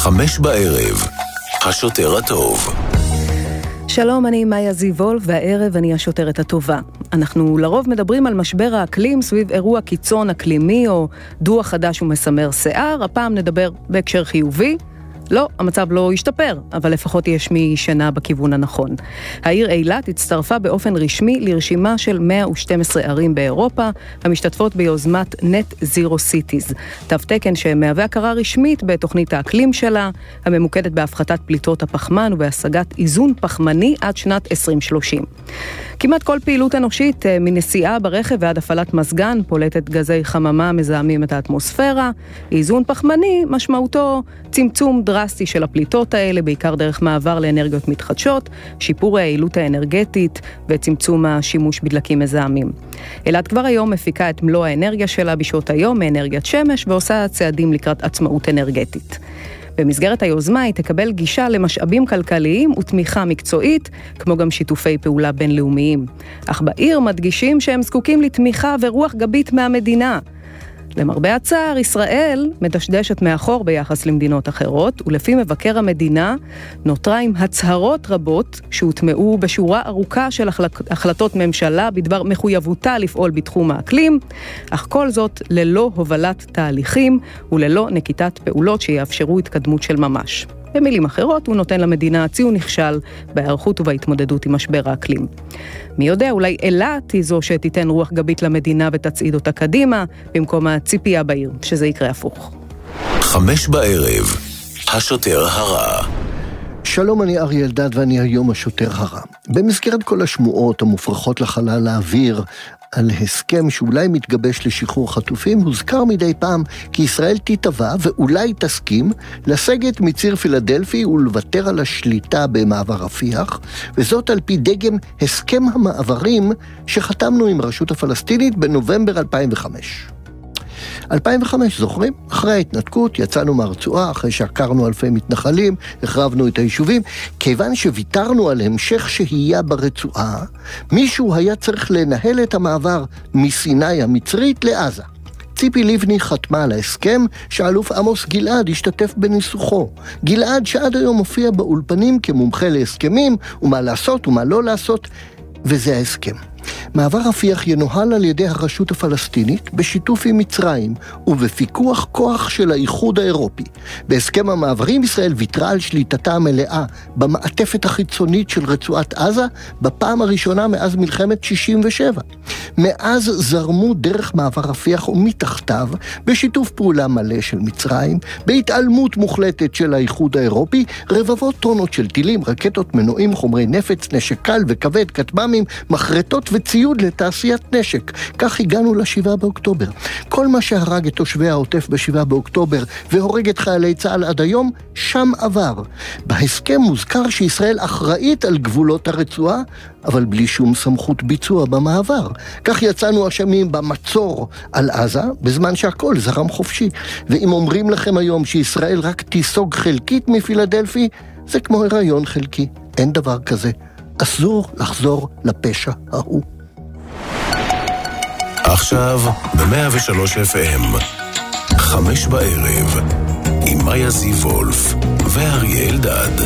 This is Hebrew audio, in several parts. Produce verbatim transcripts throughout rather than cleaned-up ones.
חמש בערב, השוטר הטוב. שלום, אני מאיה זיבול, והערב אני השוטרת הטובה. אנחנו לרוב מדברים על משבר האקלים סביב אירוע קיצון אקלימי או דוח חדש ומסמר שיער. הפעם נדבר בהקשר חיובי. לא, המצב לא השתפר, אבל לפחות יש משנה בכיוון הנכון. העיר אילת הצטרפה באופן רשמי לרשימה של מאה ושתים עשרה ערים באירופה, המשתתפות ביוזמת Net Zero Cities. תו תקן שמהווה הכרה רשמית בתוכנית האקלים שלה, הממוקדת בהפחתת פליטות הפחמן ובהשגת איזון פחמני עד שנת עשרים שלושים. כמעט כל פעילות אנושית, מנסיעה ברכב ועד הפעלת מזגן, פולטת גזי חממה מזהמים את האטמוספירה. איזון פחמני משמעותו צמצום דרסטי של הפליטות האלה, בעיקר דרך מעבר לאנרגיות מתחדשות, שיפור היעילות האנרגטית וצמצום השימוש בדלקים מזהמים. אילת כבר היום מפיקה את מלוא האנרגיה שלה בשעות היום מאנרגיית שמש ועושה צעדים לקראת עצמאות אנרגטית. במסגרת היוזמה היא תקבל גישה למשאבים כלכליים ותמיכה מקצועית, כמו גם שיתופי פעולה בינלאומיים. אך בעיר מדגישים שהם זקוקים לתמיכה ורוח גבית מהמדינה. למרבה הצער, ישראל מדשדשת מאחור ביחס למדינות אחרות, ולפי מבקר המדינה נותרה עם הצהרות רבות שהוטמעו בשורה ארוכה של החלטות ממשלה בדבר מחויבותה לפעול בתחום האקלים, אך כל זאת ללא הובלת תהליכים וללא נקיטת פעולות שיאפשרו התקדמות של ממש. במילים אחרות, הוא נותן למדינה ציון נכשל בהיערכות ובהתמודדות עם משבר האקלים. מי יודע, אולי אילת היא זו שתיתן רוח גבית למדינה ותצעיד אותה קדימה, במקום הציפייה בעיר, שזה יקרה הפוך. חמש בערב, השוטר הרע. שלום, אני אריה אלדד ואני היום השוטר הרע. במסגרת כל השמועות המופרכות לחלל האוויר על הסכם שאולי מתגבש לשחרור חטופים, הוזכר מדי פעם כי ישראל תתבע ואולי תסכים לסגת מציר פילדלפי ולוותר על השליטה במעבר רפיח, וזאת על פי דגם הסכם המעברים שחתמנו עם הרשות הפלסטינית בנובמבר אלפיים וחמש. אלפיים וחמש, זוכרים? אחרי ההתנתקות יצאנו מהרצועה, אחרי שעקרנו אלפי מתנחלים, החרבנו את היישובים. כיוון שוויתרנו על המשך שהייה ברצועה, מישהו היה צריך לנהל את המעבר מסיני המצרית לעזה. ציפי לבני חתמה על ההסכם שאלוף עמוס גלעד השתתף בניסוחו. גלעד שעד היום מופיע באולפנים כמומחה להסכמים, ומה לעשות ומה לא לעשות, וזה ההסכם. מעבר רפיח ינוהל על ידי הרשות הפלסטינית בשיתוף עם מצרים ובפיקוח כוח של האיחוד האירופי. בהסכם המעברים ישראל ויתרה על שליטתה המלאה במעטפת החיצונית של רצועת עזה בפעם הראשונה מאז מלחמת שישים ושבע. מאז זרמו דרך מעבר רפיח ומתחתיו בשיתוף פעולה מלא של מצרים, בהתעלמות מוחלטת של האיחוד האירופי, רבבות טונות של טילים, רקטות, מנועים, חומרי נפץ, נשק קל וכבד, כטב"מים, מחרטות וציוד לתעשיית נשק. כך הגענו לשבעה באוקטובר. כל מה שהרג את תושבי העוטף בשבעה באוקטובר והורג את חיילי צה"ל עד היום, שם עבר. בהסכם מוזכר שישראל אחראית על גבולות הרצועה, אבל בלי שום סמכות ביצוע במעבר. כך יצאנו אשמים במצור על עזה, בזמן שהכל זרם חופשי. ואם אומרים לכם היום שישראל רק תיסוג חלקית מפילדלפי, זה כמו הריון חלקי. אין דבר כזה. אסור לחזור לפשע ההוא. עכשיו ב-מאה ושלוש אף אם, חמש בערב, עם מאיה זיבולף ואריה אלדד.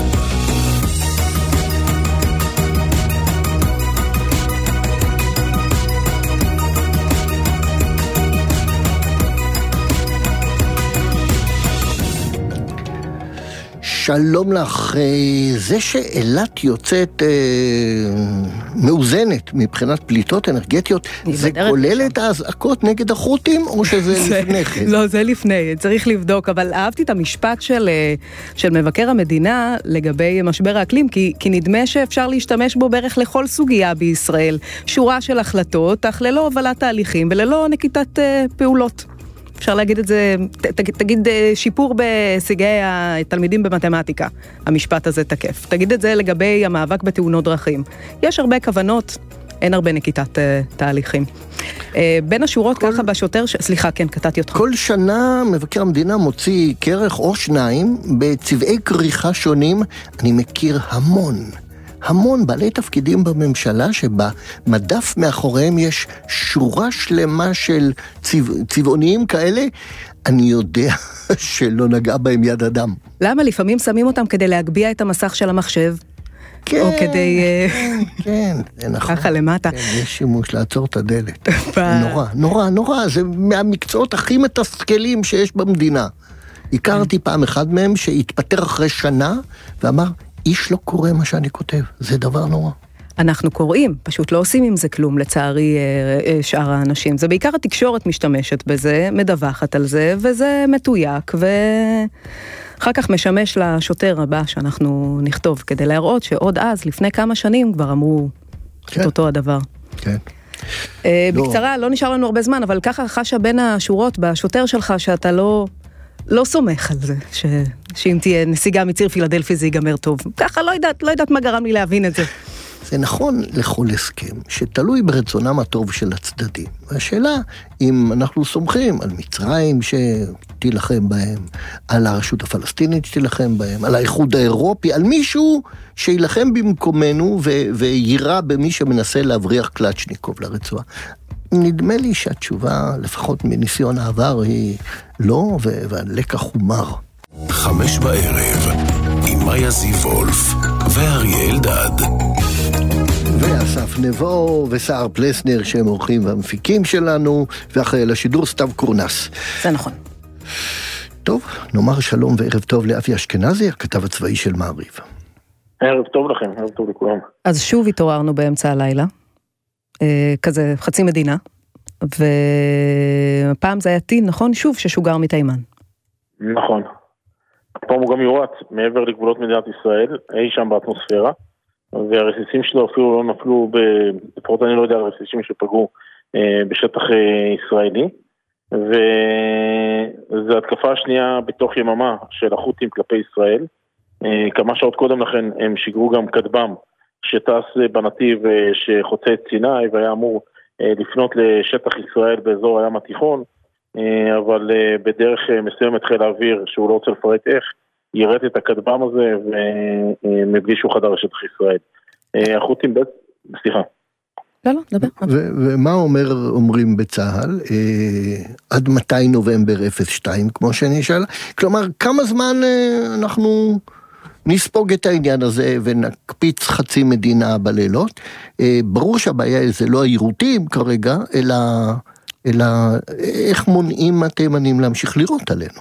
שלום לך. זה שאילת יוצאת אה, מאוזנת מבחינת פליטות אנרגטיות, זה כולל את ההזעקות נגד החות'ים או שזה לפני כן? לא, זה לפני, צריך לבדוק, אבל אהבתי את המשפט של, של מבקר המדינה לגבי משבר האקלים, כי, כי נדמה שאפשר להשתמש בו בערך לכל סוגיה בישראל, שורה של החלטות, אך ללא הובלת תהליכים וללא נקיטת אה, פעולות. אפשר להגיד את זה, ת, תגיד שיפור בהישגי התלמידים במתמטיקה, המשפט הזה תקף. תגיד את זה לגבי המאבק בתאונות דרכים. יש הרבה כוונות, אין הרבה נקיטת uh, תהליכים. Uh, בין השורות כל... ככה בשוטר, ש... סליחה, כן, קטעתי אותך. כל שנה מבקר המדינה מוציא כרך או שניים בצבעי כריכה שונים. אני מכיר המון. המון בעלי תפקידים בממשלה שבמדף מאחוריהם יש שורה שלמה של צבע, צבעוניים כאלה. אני יודע שלא נגעה בהם יד אדם. למה? לפעמים שמים אותם כדי להגביע את המסך של המחשב. כן, או כדי... כן, כן, זה נכון. ככה למטה. כן, יש שימוש לעצור את הדלת. נורא, נורא, נורא, זה מהמקצועות הכי מתסכלים שיש במדינה. הכרתי פעם אחד מהם שהתפטר אחרי שנה, ואמר, איש לא קורא מה שאני כותב, זה דבר נורא. אנחנו קוראים, פשוט לא עושים עם זה כלום, לצערי שאר האנשים. זה בעיקר התקשורת משתמשת בזה, מדווחת על זה, וזה מתויק, ואחר כך משמש לשוטר הבא שאנחנו נכתוב, כדי להראות שעוד אז, לפני כמה שנים, כבר אמרו כן. את אותו הדבר. כן. בקצרה, לא. לא נשאר לנו הרבה זמן, אבל ככה חשה בין השורות בשוטר שלך, שאתה לא... לא סומך על זה, ש... שאם תהיה נסיגה מציר פילדלפי זה ייגמר טוב. ככה לא יודעת, לא יודעת מה גרם לי להבין את זה. זה נכון לכל הסכם, שתלוי ברצונם הטוב של הצדדים. והשאלה, אם אנחנו סומכים על מצרים שתילחם בהם, על הרשות הפלסטינית שתילחם בהם, על האיחוד האירופי, על מישהו שילחם במקומנו ו- וירה במי שמנסה להבריח קלצ'ניקוב לרצועה. נדמה לי שהתשובה, לפחות מניסיון העבר, היא לא, והלקח הוא מר. חמש בערב, עם מאיה זיוולף ואריה אלדד. ואסף נבו וסער פלסנר שהם אורחים והמפיקים שלנו, ואחרי לשידור סתיו קורנס. זה נכון. טוב, נאמר שלום וערב טוב לאבי אשכנזי, הכתב הצבאי של מעריב. ערב טוב לכם, ערב טוב לכולם. אז שוב התעוררנו באמצע הלילה, כזה חצי מדינה, ופעם זה היה טין, נכון? שוב ששוגר מתימן. נכון. הפעם הוא גם יורץ מעבר לגבולות מדינת ישראל, אי שם באטמוספירה, והרסיסים שלו אפילו לא נפלו, לפחות אני לא יודע על רסיסים שפגעו בשטח ישראלי, וזו התקפה השנייה בתוך יממה של החות'ים כלפי ישראל. כמה שעות קודם לכן הם שיגרו גם כטב"ם שטס בנתיב שחוצה את סיני והיה אמור לפנות לשטח ישראל באזור הים התיכון, אבל בדרך מסוימת חיל האוויר שהוא לא רוצה לפרט איך, ירד את הכטב"ם הזה ומבלי שהוא חדר לשטח ישראל. החות'ים בית... סליחה. לא, לא, דבר. ומה אומר, אומרים בצהל? עד מתי נובמבר אפס שתיים, כמו שאני שאלה? כלומר, כמה זמן אנחנו נספוג את העניין הזה ונקפיץ חצי מדינה בלילות? ברור שהבעיה זה לא העירותים כרגע, אלא, אלא איך מונעים התימנים להמשיך לירות עלינו?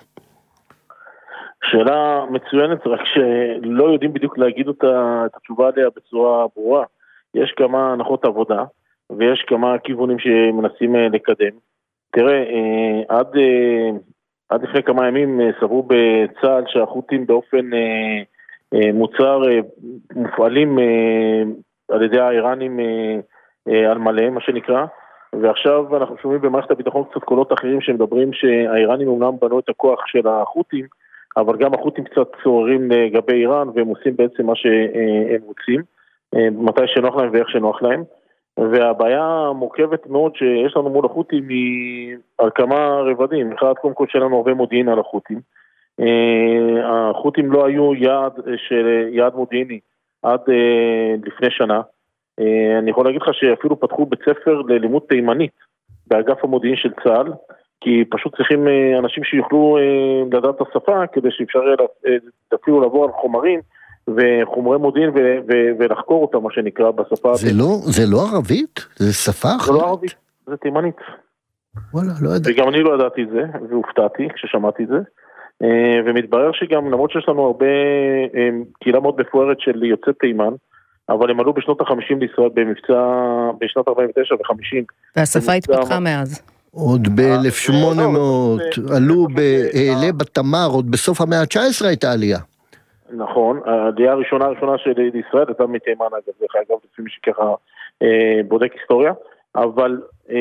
שאלה מצוינת, רק שלא יודעים בדיוק להגיד אותה, את התשובה עליה בצורה ברורה. יש כמה הנחות עבודה, ויש כמה כיוונים שמנסים לקדם. תראה, עד, עד לפני כמה ימים סברו בצה"ל שהחות'ים באופן מוצר מופעלים על ידי האיראנים על מלא, מה שנקרא, ועכשיו אנחנו שומעים במערכת הביטחון קצת קולות אחרים שמדברים שהאיראנים אומנם בנו את הכוח של החות'ים, אבל גם החות'ים קצת צוררים לגבי איראן, והם עושים בעצם מה שהם רוצים, מתי שנוח להם ואיך שנוח להם. והבעיה מורכבת מאוד שיש לנו מול החות'ים היא על כמה רבדים. אחד, קודם כל שאין לנו הרבה מודיעין על החות'ים. החות'ים לא היו יעד, של, יעד מודיעיני עד לפני שנה. אני יכול להגיד לך שאפילו פתחו בית ספר ללימוד תימנית באגף המודיעין של צה"ל, כי פשוט צריכים אנשים שיוכלו לדעת את השפה, כדי שאפשר אפילו לעבור על חומרים וחומרי מודיעין ו- ו- ולחקור אותם, מה שנקרא, בשפה. זה לא, זה לא ערבית? זה שפה אחת? זה לא ערבית, זה תימנית. וואלה, לא יודע. וגם אני לא ידעתי את זה, והופתעתי כששמעתי את זה. ומתברר שגם, למרות שיש לנו הרבה, קהילה מאוד מפוארת של יוצאי תימן, אבל הם עלו בשנות ה-חמישים לישראל במבצע, בשנת ארבעים ותשע ו-חמישים. והשפה התפתחה מאז. עוד ב-אלף שמונה מאות, עלו בעלי בתמר, עוד בסוף המאה ה-תשע עשרה הייתה עלייה. נכון, העלייה הראשונה הראשונה של ישראל הייתה מתימן, אגב, זה אגב, לפי מי שככה בודק היסטוריה, אבל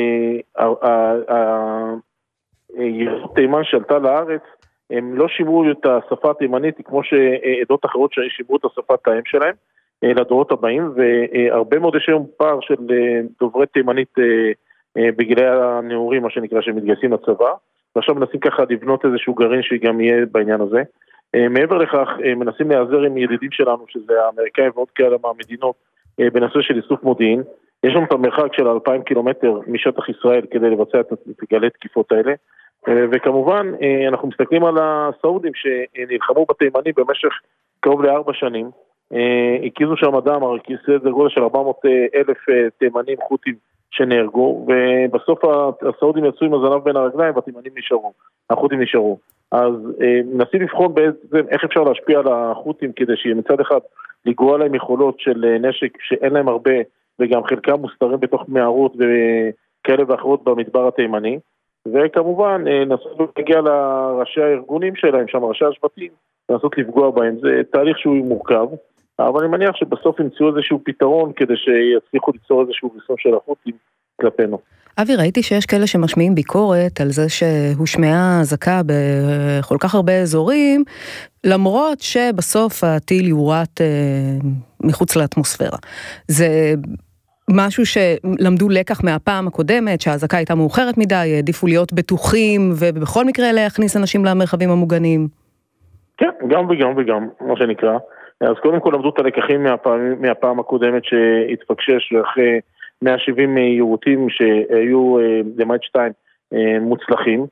יהדות תימן שעלתה לארץ, הם לא שימרו את השפה התימנית, כמו שעדות אחרות שימרו את השפת האם שלהם, לדורות הבאים, והרבה מאוד יש היום פער של דוברי תימנית בגילי הנעורים, מה שנקרא, שמתגייסים לצבא, ועכשיו מנסים ככה לבנות איזשהו גרעין שגם יהיה בעניין הזה. מעבר לכך, מנסים להיעזר עם ידידים שלנו, שזה האמריקאים ועוד כאלה מהמדינות, בנושא של איסוף מודיעין. יש לנו את המרחק של אלפיים קילומטר משטח ישראל כדי לבצע את גלי תקיפות האלה, וכמובן אנחנו מסתכלים על הסעודים שנלחמו בתימנים במשך קרוב לארבע שנים, הקיזו שם אדם, סדר גודל של ארבע מאות אלף תימנים חות'ים שנהרגו, ובסוף הסעודים יצאו עם הזנב בין הרגליים והתימנים נשארו, החות'ים נשארו. אז מנסים לבחון בעצם איך אפשר להשפיע על החות'ים כדי שמצד אחד לגרוע להם יכולות של נשק שאין להם הרבה, וגם חלקם מוסתרים בתוך מערות וכאלה ואחרות במדבר התימני, וכמובן נסות להגיע לראשי הארגונים שלהם, שם ראשי השבטים, לנסות לפגוע בהם. זה תהליך שהוא מורכב, אבל אני מניח שבסוף ימצאו איזשהו פתרון כדי שיצליחו ליצור איזשהו ריסון של החות'ים כלפינו. אבי, ראיתי שיש כאלה שמשמיעים ביקורת על זה שהושמעה אזעקה בכל כך הרבה אזורים, למרות שבסוף הטיל יורט אה, מחוץ לאטמוספירה. זה משהו שלמדו לקח מהפעם הקודמת, שהאזעקה הייתה מאוחרת מדי, העדיפו להיות בטוחים, ובכל מקרה להכניס אנשים למרחבים המוגנים. כן, גם וגם וגם, מה שנקרא. אז קודם כל למדו את הלקחים מהפעם, מהפעם הקודמת שהתפקשש, ואחרי מאה שבעים יירוטים שהיו למעט שתיים מוצלחים.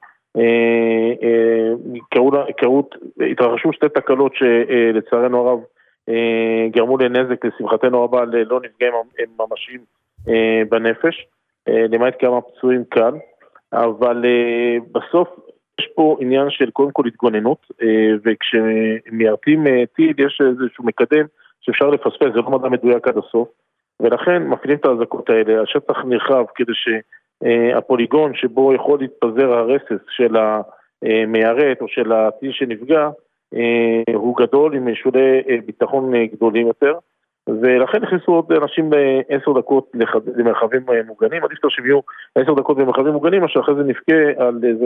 קרות, התרחשו שתי תקלות שלצערנו הרב גרמו לנזק, לשמחתנו הרבה לא נפגעים ממשיים בנפש, למעט כמה פצועים קל, אבל בסוף יש פה עניין של קודם כל התגוננות, וכשמיירטים טיל יש איזשהו מקדם שאפשר לפספס, זה לא מדע מדויק עד הסוף, ולכן מפעילים את האזעקות האלה, השטח נרחב כדי שהפוליגון שבו יכול להתפזר הרסס של המיירט או של הטיל שנפגע, הוא גדול עם שולי ביטחון גדולים יותר, ולכן הכניסו עוד אנשים לעשר דקות למרחבים מוגנים, עדיף שהם יהיו עשר דקות במרחבים מוגנים, אשר אחרי זה נפקה על זה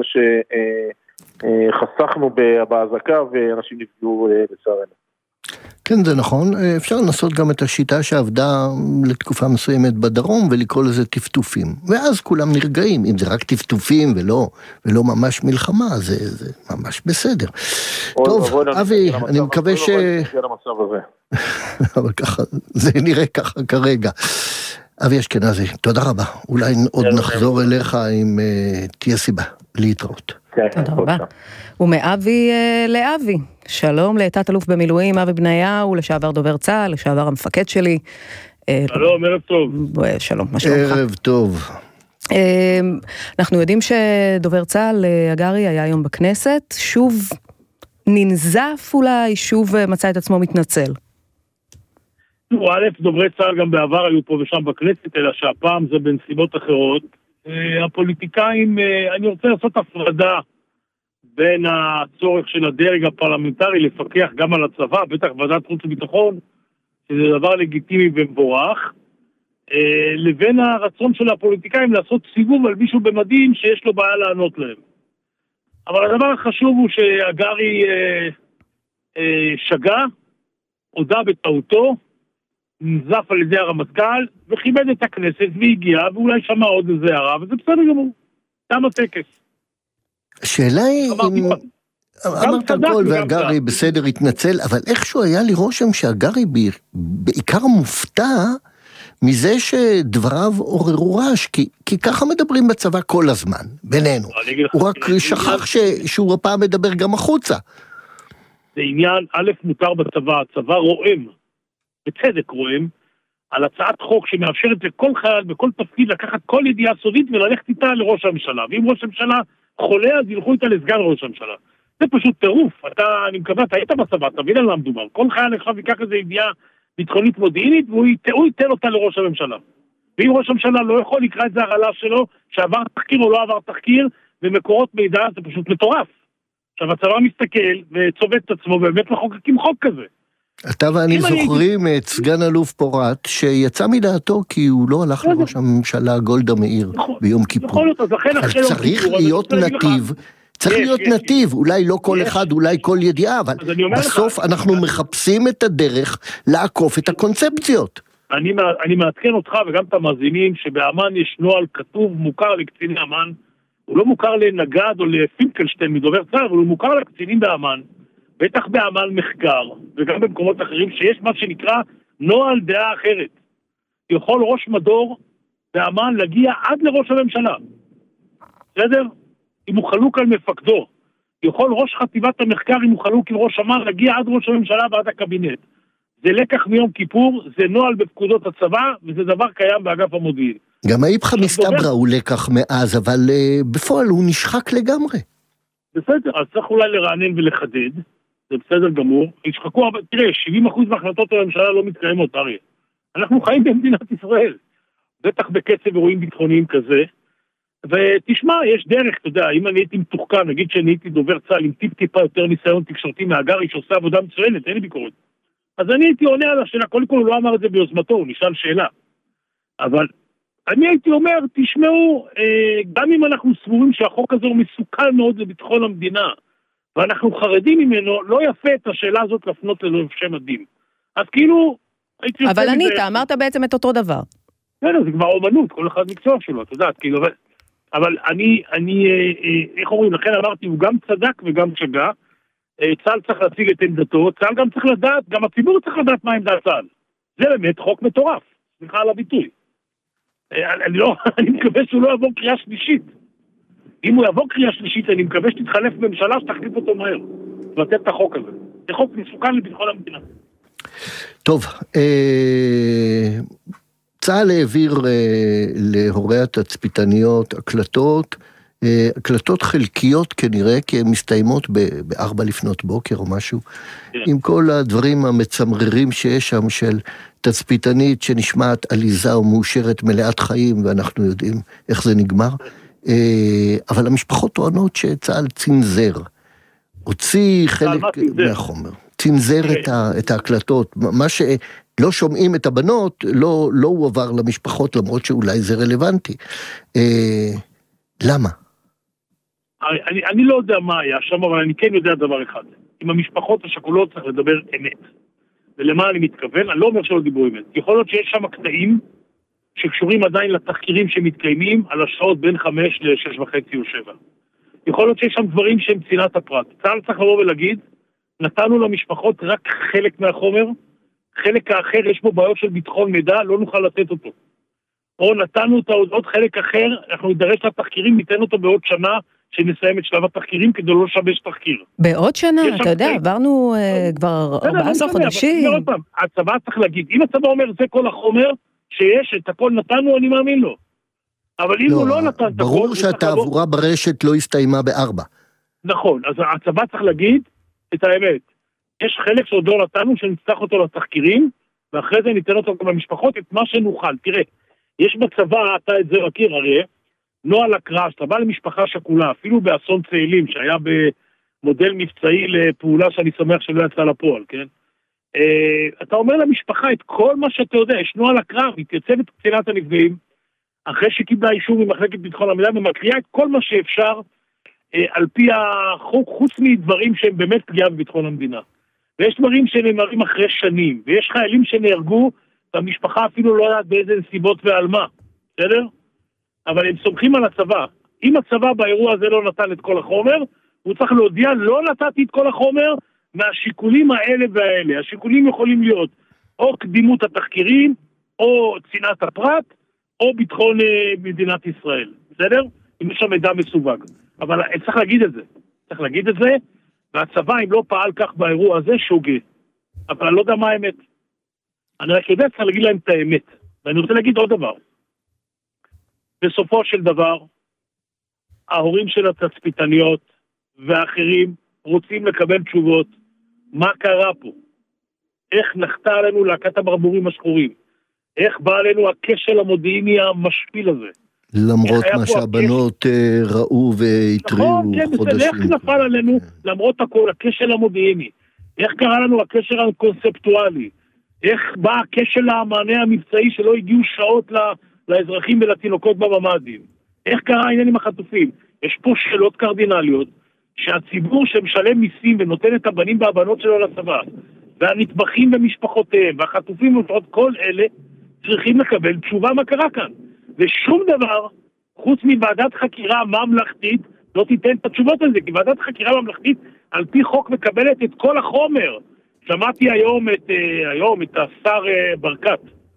שחסכנו בהזעקה ואנשים נפגעו לצערנו. כן, זה נכון. אפשר לנסות גם את השיטה שעבדה לתקופה מסוימת בדרום ולקרוא לזה טפטופים. ואז כולם נרגעים. אם זה רק טפטופים ולא, ולא ממש מלחמה, זה, זה ממש בסדר. טוב, אבי, אני מקווה ש... אבל ככה, זה נראה ככה כרגע. אבי אשכנזי, תודה רבה. אולי עוד נחזור אליך אם תהיה סיבה להתראות. תודה רבה. ומאבי לאבי, שלום לתת אלוף במילואים אבי בניהו, לשעבר דובר צה"ל, לשעבר המפקד שלי. שלום, ערב טוב. שלום, מה שלומך? ערב טוב. אנחנו יודעים שדובר צה"ל הגרי היה היום בכנסת, שוב ננזף אולי, שוב מצא את עצמו מתנצל. א', דוברי צה"ל גם בעבר היו פה ושם בכנסת, אלא שהפעם זה בנסיבות אחרות. הפוליטיקאים, אני רוצה לעשות הפרדה בין הצורך של הדרג הפרלמנטרי לפקח גם על הצבא, בטח ועדת חוץ וביטחון, שזה דבר לגיטימי ומבורך, לבין הרצון של הפוליטיקאים לעשות סיבוב על מישהו במדים שיש לו בעיה לענות להם. אבל הדבר החשוב הוא שהגרי שגה, הודע בטעותו, נזף על ידי הרמטכ"ל, וכיבד את הכנסת והגיע, ואולי שמע עוד איזה הערה, וזה בסדר גמור. תם הטקס. השאלה היא, אמרת הכל והגרי בסדר התנצל, אבל איכשהו היה לי רושם שהגרי בעיקר מופתע מזה שדבריו עוררו רעש, כי, כי ככה מדברים בצבא כל הזמן, בינינו. הוא רק שכח שהוא הפעם מדבר גם החוצה. זה עניין, א', מותר בצבא, הצבא רועם, בצדק רועם, על הצעת חוק שמאפשרת לכל חייל בכל תפקיד לקחת כל ידיעה סודית וללכת איתה לראש הממשלה. ואם ראש הממשלה חולה, אז ילכו איתה לסגן ראש הממשלה. זה פשוט טירוף. אתה, אני מקווה, אתה היית בצבא, תבין על מה מדובר. כל חייל עכשיו ייקח איזו ידיעה ביטחונית מודיעינית, והוא ייתן אותה לראש הממשלה. ואם ראש הממשלה לא יכול לקרוא את זה הרעלה שלו, שעבר תחקיר או לא עבר תחקיר, ומקורות מידע, זה פשוט מטורף. עכשיו, הצבא מסתכל וצובט את עצמו, ובאמת מחוקקים חוק כזה. אתה ואני זוכרים את סגן אלוף פורט, שיצא מדעתו כי הוא לא הלך לראש הממשלה גולדה מאיר ביום כיפור. אבל צריך להיות נתיב, צריך להיות נתיב, אולי לא כל אחד, אולי כל ידיעה, אבל בסוף אנחנו מחפשים את הדרך לעקוף את הקונספציות. אני מעדכן אותך וגם את המאזינים שבאמן יש נוהל כתוב מוכר לקציני אמן, הוא לא מוכר לנגד או לפינקלשטיין מדובר צה"ל, אבל הוא מוכר לקצינים באמן. בטח בעמל מחקר, וגם במקומות אחרים, שיש מה שנקרא נוהל דעה אחרת. יכול ראש מדור באמ"ן להגיע עד לראש הממשלה. בסדר? אם הוא חלוק על מפקדו. יכול ראש חטיבת המחקר, אם הוא חלוק עם ראש אמ"ן, להגיע עד ראש הממשלה ועד הקבינט. זה לקח מיום כיפור, זה נוהל בפקודות הצבא, וזה דבר קיים באגף המודיעין. גם האיפכא מסתברא הוא לקח מאז, אבל uh, בפועל הוא נשחק לגמרי. בסדר, אז צריך אולי לרענן ולחדד, זה בסדר גמור. ישחקו, תראה, שבעים אחוז מהחלטות הממשלה לא מתקיימות, אריה. אנחנו חיים במדינת ישראל, בטח בקצב אירועים ביטחוניים כזה, ותשמע, יש דרך, אתה יודע, אם אני הייתי מתוחכם, נגיד שאני הייתי דובר צה"ל עם טיפ טיפה יותר ניסיון תקשורתי מהגרי שעושה עבודה מצוינת, אין לי ביקורת. אז אני הייתי עונה על השאלה, קודם כל הוא לא אמר את זה ביוזמתו, הוא נשאל שאלה. אבל אני הייתי אומר, תשמעו, גם אם אנחנו סבורים שהחוק הזה הוא מסוכן מאוד לביטחון המדינה, ואנחנו חרדים ממנו, לא יפה את השאלה הזאת לפנות ללובשי מדים. אז כאילו... אבל אני, אתה אמרת בעצם את אותו דבר. כן, זה כבר אומנות, כל אחד מקצוע שלו, אתה יודעת, כאילו, אבל, אבל אני, אני, איך אומרים, לכן אמרתי, הוא גם צדק וגם שגה, צה"ל צריך להציג את עמדתו, צה"ל גם צריך לדעת, גם הציבור צריך לדעת מה עמדת צה"ל. זה באמת חוק מטורף, סליחה על הביטוי. אני לא, אני מקווה שהוא לא יעבור קריאה שלישית. אם הוא יעבור קריאה שלישית, אני מקווה שתתחלף ממשלה שתחליף אותו מהר. לתת את החוק הזה. זה חוק מסוכן לביטחון המדינה. טוב, אה... צה"ל העביר אה, להורי התצפיתניות הקלטות, אה, הקלטות חלקיות כנראה, כי הן מסתיימות בארבע לפנות בוקר או משהו, yeah. עם כל הדברים המצמררים שיש שם של תצפיתנית שנשמעת עליזה או מאושרת מלאת חיים, ואנחנו יודעים איך זה נגמר, אה, אבל המשפחות טוענות שצה"ל צנזר, הוציא חלק מהחומר, צנזר yeah. את, ה, את ההקלטות, מה ש... לא שומעים את הבנות, לא, לא הוא עבר למשפחות, למרות שאולי זה רלוונטי. אה, למה? אני, אני לא יודע מה היה שם, אבל אני כן יודע דבר אחד. עם המשפחות השכולות צריך לדבר אמת. ולמה אני מתכוון? אני לא אומר שלא דיברו אמת. יכול להיות שיש שם קטעים שקשורים עדיין לתחקירים שמתקיימים על השעות בין חמש לשש וחצי או שבע. יכול להיות שיש שם דברים שהם צנעת הפרט. צה"ל צריך לבוא ולהגיד, נתנו למשפחות רק חלק מהחומר, חלק האחר יש בו בעיות של ביטחון מידע, לא נוכל לתת אותו. או נתנו את עוד חלק אחר, אנחנו נדרש לתחקירים, ניתן אותו בעוד שנה, שנסיים את שלב התחקירים, כדי לא לשבש תחקיר. בעוד שנה, אתה יודע, עברנו כבר ארבעה עשר חודשים. הצבא צריך להגיד, אם הצבא אומר, זה כל החומר שיש, את הכל נתנו, אני מאמין לו. אבל אם הוא לא נתן את הכל... ברור שהתעבורה ברשת לא הסתיימה בארבע. נכון, אז הצבא צריך להגיד את האמת. יש חלק שעוד לא נתנו, שנצטרך אותו לתחקירים, ואחרי זה ניתן אותו גם למשפחות, את מה שנוכל. תראה, יש בצבא, אתה את זה מכיר, הרי, נוהל הקרא, שאתה בא למשפחה שכולה, אפילו באסון צאלים, שהיה במודל מבצעי לפעולה שאני שמח שלא יצא לפועל, כן? אתה אומר למשפחה את כל מה שאתה יודע, יש נוהל הקרא, מתייצבת קצינת הנפגעים, אחרי שקיבלה אישור ממחלקת ביטחון המדינה, ומקריאה את כל מה שאפשר, על פי החוק, חוץ מדברים שהם באמת פגיעה בביטחון המדינה. ויש דברים שנאמרים אחרי שנים, ויש חיילים שנהרגו, והמשפחה אפילו לא יודעת באיזה נסיבות ועל מה, בסדר? אבל הם סומכים על הצבא. אם הצבא באירוע הזה לא נתן את כל החומר, הוא צריך להודיע, לא נתתי את כל החומר מהשיקולים האלה והאלה. השיקולים יכולים להיות או קדימות התחקירים, או צנעת הפרט, או ביטחון אה, מדינת ישראל, בסדר? אם יש שם מידע מסווג. אבל צריך להגיד את זה. צריך להגיד את זה, והצבא, אם לא פעל כך באירוע הזה, שוגה. אבל אני לא יודע מה האמת. אני רק יודע, צריך להגיד להם את האמת. ואני רוצה להגיד עוד דבר. בסופו של דבר, ההורים של התצפיתניות והאחרים רוצים לקבל תשובות. מה קרה פה? איך נחתה עלינו להקת הברבורים השחורים? איך בא עלינו הכשל המודיעיני המשפיל הזה? למרות מה שהבנות הכשל... ראו והתריעו נכון, חודשים. כן, איך נפל עלינו, למרות הכל, הכשל המודיעיני? איך קרה לנו הכשל הקונספטואלי? איך בא הכשל המענה המבצעי שלא הגיעו שעות לה, לאזרחים ולתינוקות בממ"דים? איך קרה העניין עם החטופים? יש פה שאלות קרדינליות, שהציבור שמשלם מיסים ונותן את הבנים והבנות שלו לצבא, והנטבחים במשפחותיהם, והחטופים ועוד כל אלה, צריכים לקבל תשובה מה קרה כאן. ושום דבר, חוץ מוועדת חקירה ממלכתית, לא תיתן את התשובות על זה, כי ועדת חקירה ממלכתית, על פי חוק, מקבלת את כל החומר. שמעתי היום את, היום את השר ברקת,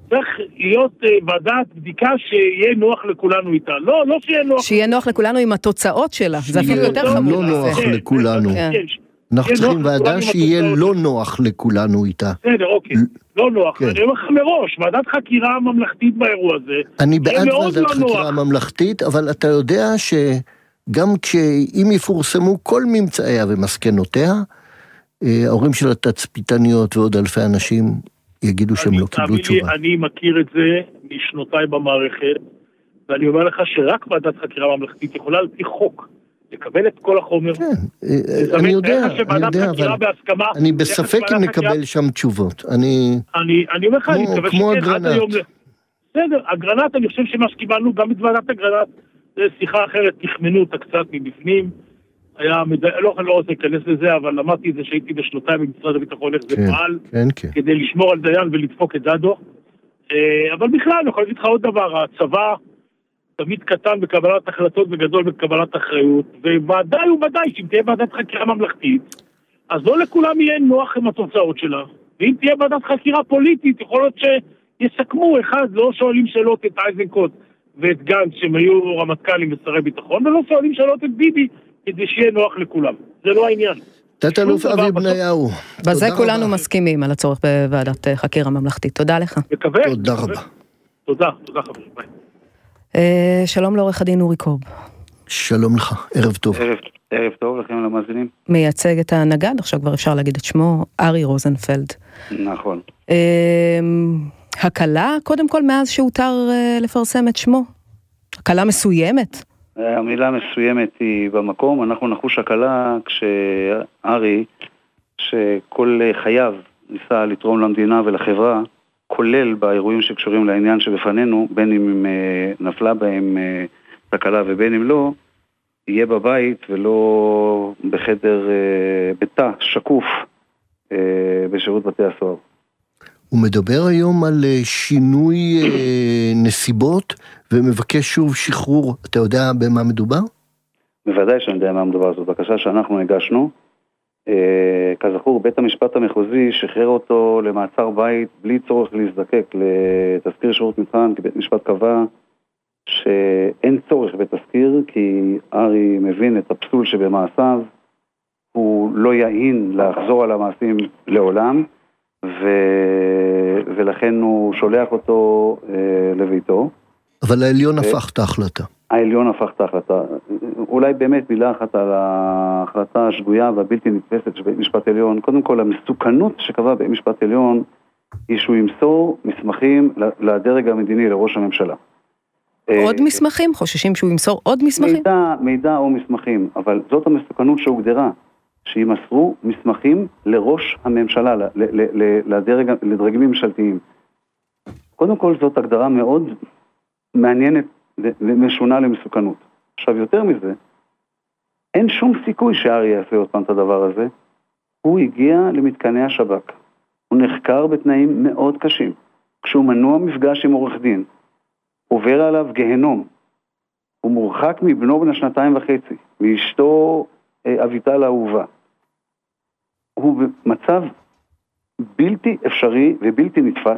צריך להיות uh, ועדת בדיקה שיהיה נוח לכולנו איתה. לא, לא שיהיה נוח. שיהיה נוח לכולנו עם התוצאות שלה. זה אפילו יותר חמור. לא נוח לכולנו. אנחנו צריכים ועדה שיהיה לא נוח לכולנו איתה. בסדר, אוקיי. לא נוח. אני אומר לך מראש, ועדת חקירה ממלכתית באירוע הזה. אני בעד ועדת חקירה ממלכתית, אבל אתה יודע שגם כשאם יפורסמו כל ממצאיה ומסקנותיה, ההורים של התצפיתניות ועוד אלפי אנשים יגידו שהם לא קיבלו תשובה. אני מכיר את זה משנותיי במערכת, ואני אומר לך שרק ועדת חקירה ממלכתית יכולה על פי חוק לקבל את כל החומר. כן, אני יודע, אני יודע, אבל אני בספק אם נקבל שם תשובות. אני אומר לך, אני מקווה שכן עד היום. בסדר, אגרנט, אני חושב שמה שקיבלנו, גם את ועדת אגרנט, זה שיחה אחרת, תכמנו אותה קצת מבפנים. היה, לא אני לא רוצה להיכנס לזה, אבל למדתי את זה שהייתי בשנותיים במשרד הביטחון, איך זה פעל, כדי לשמור על דיין ולדפוק את דדו. אבל בכלל, אני יכול להגיד לך עוד דבר, הצבא תמיד קטן בקבלת החלטות וגדול בקבלת אחריות, וודאי וודאי שאם תהיה ועדת חקירה ממלכתית, אז לא לכולם יהיה נוח עם התוצאות שלה. ואם תהיה ועדת חקירה פוליטית, יכול להיות שיסכמו אחד, לא שואלים שאלות את אייזנקוט ואת גנץ, שהם היו רמטכ"לים ושרי ביטחון, ולא שואלים שאלות את ביבי, כדי שיהיה נוח לכולם. זה לא העניין. תת-אלוף אבי בניהו. בזה כולנו מסכימים על הצורך בוועדת חקירה ממלכתית. תודה לך. מקווה. תודה רבה. תודה, תודה חברים. ביי. שלום לעורך הדין אורי קוב. שלום לך, ערב טוב. ערב, ערב טוב לכם למאזינים. מייצג את הנגד, עכשיו כבר אפשר להגיד את שמו, ארי רוזנפלד. נכון. הקלה, קודם כל, מאז שהותר לפרסם את שמו? הקלה מסוימת? המילה מסוימת היא במקום, אנחנו נחוש הקלה כשארי, שכל חייו ניסה לתרום למדינה ולחברה, כולל באירועים שקשורים לעניין שבפנינו, בין אם נפלה בהם תקלה ובין אם לא, יהיה בבית ולא בחדר ביתה שקוף בשירות בתי הסוהר. הוא מדבר היום על שינוי נסיבות ומבקש שוב שחרור. אתה יודע במה מדובר? בוודאי שאני יודע מה מדובר. זאת בקשה שאנחנו הגשנו. כזכור, בית המשפט המחוזי שחרר אותו למעצר בית בלי צורך להזדקק לתזכיר שירות מבחן, כי בית משפט קבע שאין צורך בתזכיר, כי ארי מבין את הפסול שבמעשיו, הוא לא יעין לחזור על המעשים לעולם, ו... ולכן הוא שולח אותו אה, לביתו. אבל העליון ו... הפך את ההחלטה. העליון הפך את ההחלטה. אולי באמת מילה אחת על ההחלטה השגויה והבלתי נתפסת של בית משפט עליון. קודם כל, המסוכנות שקבע בית משפט עליון היא שהוא ימסור מסמכים לדרג המדיני, לראש הממשלה. עוד מסמכים? חוששים שהוא ימסור עוד מסמכים? מידע, מידע או מסמכים, אבל זאת המסוכנות שהוגדרה. שימסרו מסמכים לראש הממשלה, לדרג, לדרגים ממשלתיים. קודם כל זאת הגדרה מאוד מעניינת ומשונה למסוכנות. עכשיו יותר מזה, אין שום סיכוי שארי יעשה עוד פעם את הדבר הזה. הוא הגיע למתקני השב"כ. הוא נחקר בתנאים מאוד קשים. כשהוא מנוע מפגש עם עורך דין, עובר עליו גהנום. הוא מורחק מבנו בן השנתיים וחצי, מאשתו אביטל האהובה. הוא במצב בלתי אפשרי ובלתי נתפס.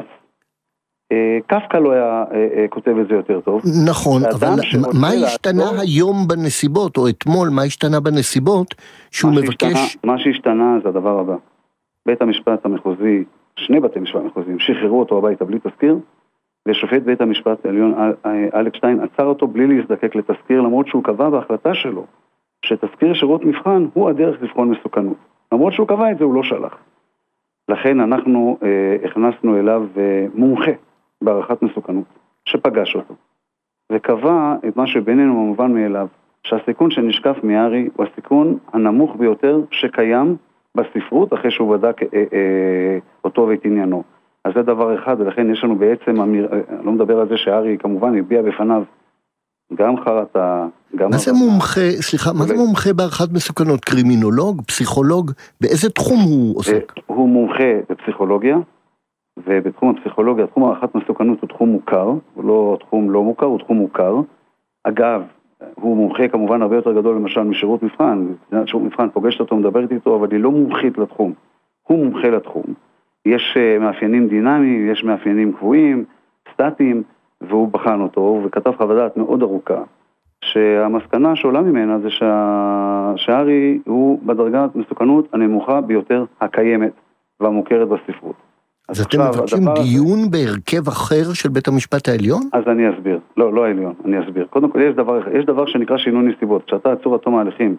קפקא לא היה כותב את זה יותר טוב. נכון, אבל מה השתנה היום בנסיבות, או אתמול, מה השתנה בנסיבות, שהוא מבקש... מה שהשתנה זה הדבר הבא. בית המשפט המחוזי, שני בתי משפט מחוזיים, שחררו אותו הביתה בלי תזכיר, ושופט בית המשפט העליון אלכשטיין עצר אותו בלי להזדקק לתזכיר, למרות שהוא קבע בהחלטה שלו, שתזכיר שירות מבחן הוא הדרך לבחון מסוכנות. למרות שהוא קבע את זה, הוא לא שלח. לכן אנחנו אה, הכנסנו אליו אה, מומחה בערכת מסוכנות, שפגש אותו, וקבע את מה שבינינו במובן מאליו, שהסיכון שנשקף מארי הוא הסיכון הנמוך ביותר שקיים בספרות, אחרי שהוא בדק אה, אה, אותו ואת עניינו. אז זה דבר אחד, ולכן יש לנו בעצם, אמיר, אני לא מדבר על זה שארי כמובן הביע בפניו, גם חרטה, גם... מה זה מומחה, סליחה, מה זה מומחה בערכת מסוכנות? קרימינולוג, פסיכולוג? באיזה תחום הוא עוסק? הוא מומחה בפסיכולוגיה, ובתחום הפסיכולוגיה, תחום הערכת מסוכנות הוא תחום מוכר, הוא לא תחום לא מוכר, הוא תחום מוכר. אגב, הוא מומחה כמובן הרבה יותר גדול למשל משירות מבחן, שירות מבחן פוגשת אותו, מדברת איתו, אבל היא לא מומחית לתחום. הוא מומחה לתחום. יש מאפיינים דינמיים, יש מאפיינים קבועים, סטטיים, והוא בחן אותו, וכתב חוות דעת מאוד ארוכה, שהמסקנה שעולה ממנה זה שה... שהארי הוא בדרגת מסוכנות הנמוכה ביותר הקיימת והמוכרת בספרות. אז אתם מבקשים דיון הזה... בהרכב אחר של בית המשפט העליון? אז אני אסביר. לא, לא העליון, אני אסביר. קודם כל, יש דבר, יש דבר שנקרא שינוי נסיבות. כשאתה עצור עד תום ההליכים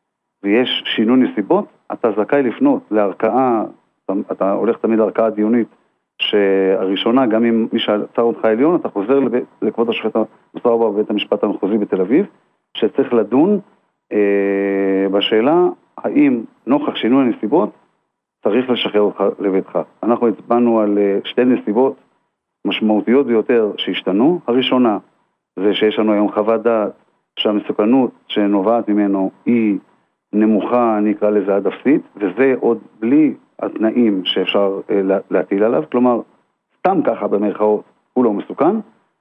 ויש שינוי נסיבות, אתה זכאי לפנות לערכאה, אתה, אתה הולך תמיד לערכאה דיונית, שהראשונה, גם אם מי שעצר אותך העליון, אתה חוזר לב... לכבוד השופט מסוהרבא בבית המשפט המחוזי בתל אביב, שצריך לדון אה, בשאלה, האם נוכח שינוי הנסיבות, צריך לשחרר אותך לביתך. אנחנו הצבענו על שתי נסיבות משמעותיות ביותר שהשתנו. הראשונה זה שיש לנו היום חוות דעת שהמסוכנות שנובעת ממנו היא נמוכה, אני אקרא לזה עד אפסית, וזה עוד בלי התנאים שאפשר להטיל עליו, כלומר, סתם ככה במרכאות הוא לא מסוכן.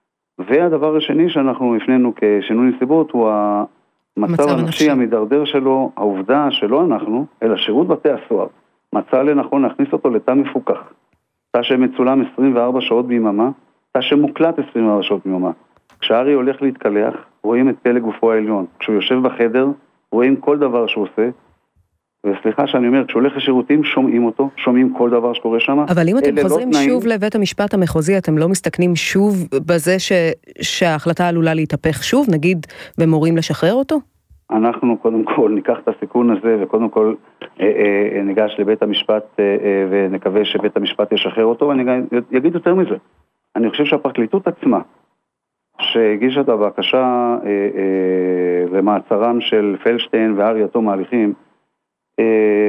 והדבר השני שאנחנו הפנינו כשינוי נסיבות הוא המצב הנפשי המדרדר שלו, העובדה שלא אנחנו, אלא שירות בתי הסוהר. מצא לנכון להכניס אותו לתא מפוקח, תא שמצולם עשרים וארבע שעות ביממה, תא שמוקלט עשרים וארבע שעות ביממה. כשהארי הולך להתקלח, רואים את פלג גופו העליון. כשהוא יושב בחדר, רואים כל דבר שהוא עושה, וסליחה שאני אומר, כשהוא הולך לשירותים, שומעים אותו, שומעים כל דבר שקורה שם. אבל אם אתם חוזרים לא שוב תנאים... לבית המשפט המחוזי, אתם לא מסתכנים שוב בזה ש... שההחלטה עלולה להתהפך שוב, נגיד במורים לשחרר אותו? אנחנו קודם כל ניקח את הסיכון הזה, וקודם כל אה, אה, ניגש לבית המשפט, אה, אה, ונקווה שבית המשפט ישחרר אותו, ואני אגיד יותר מזה. אני חושב שהפרקליטות עצמה, שהגישה את הבקשה אה, אה, למעצרם של פלדשטיין והארי עד תום ההליכים, אה,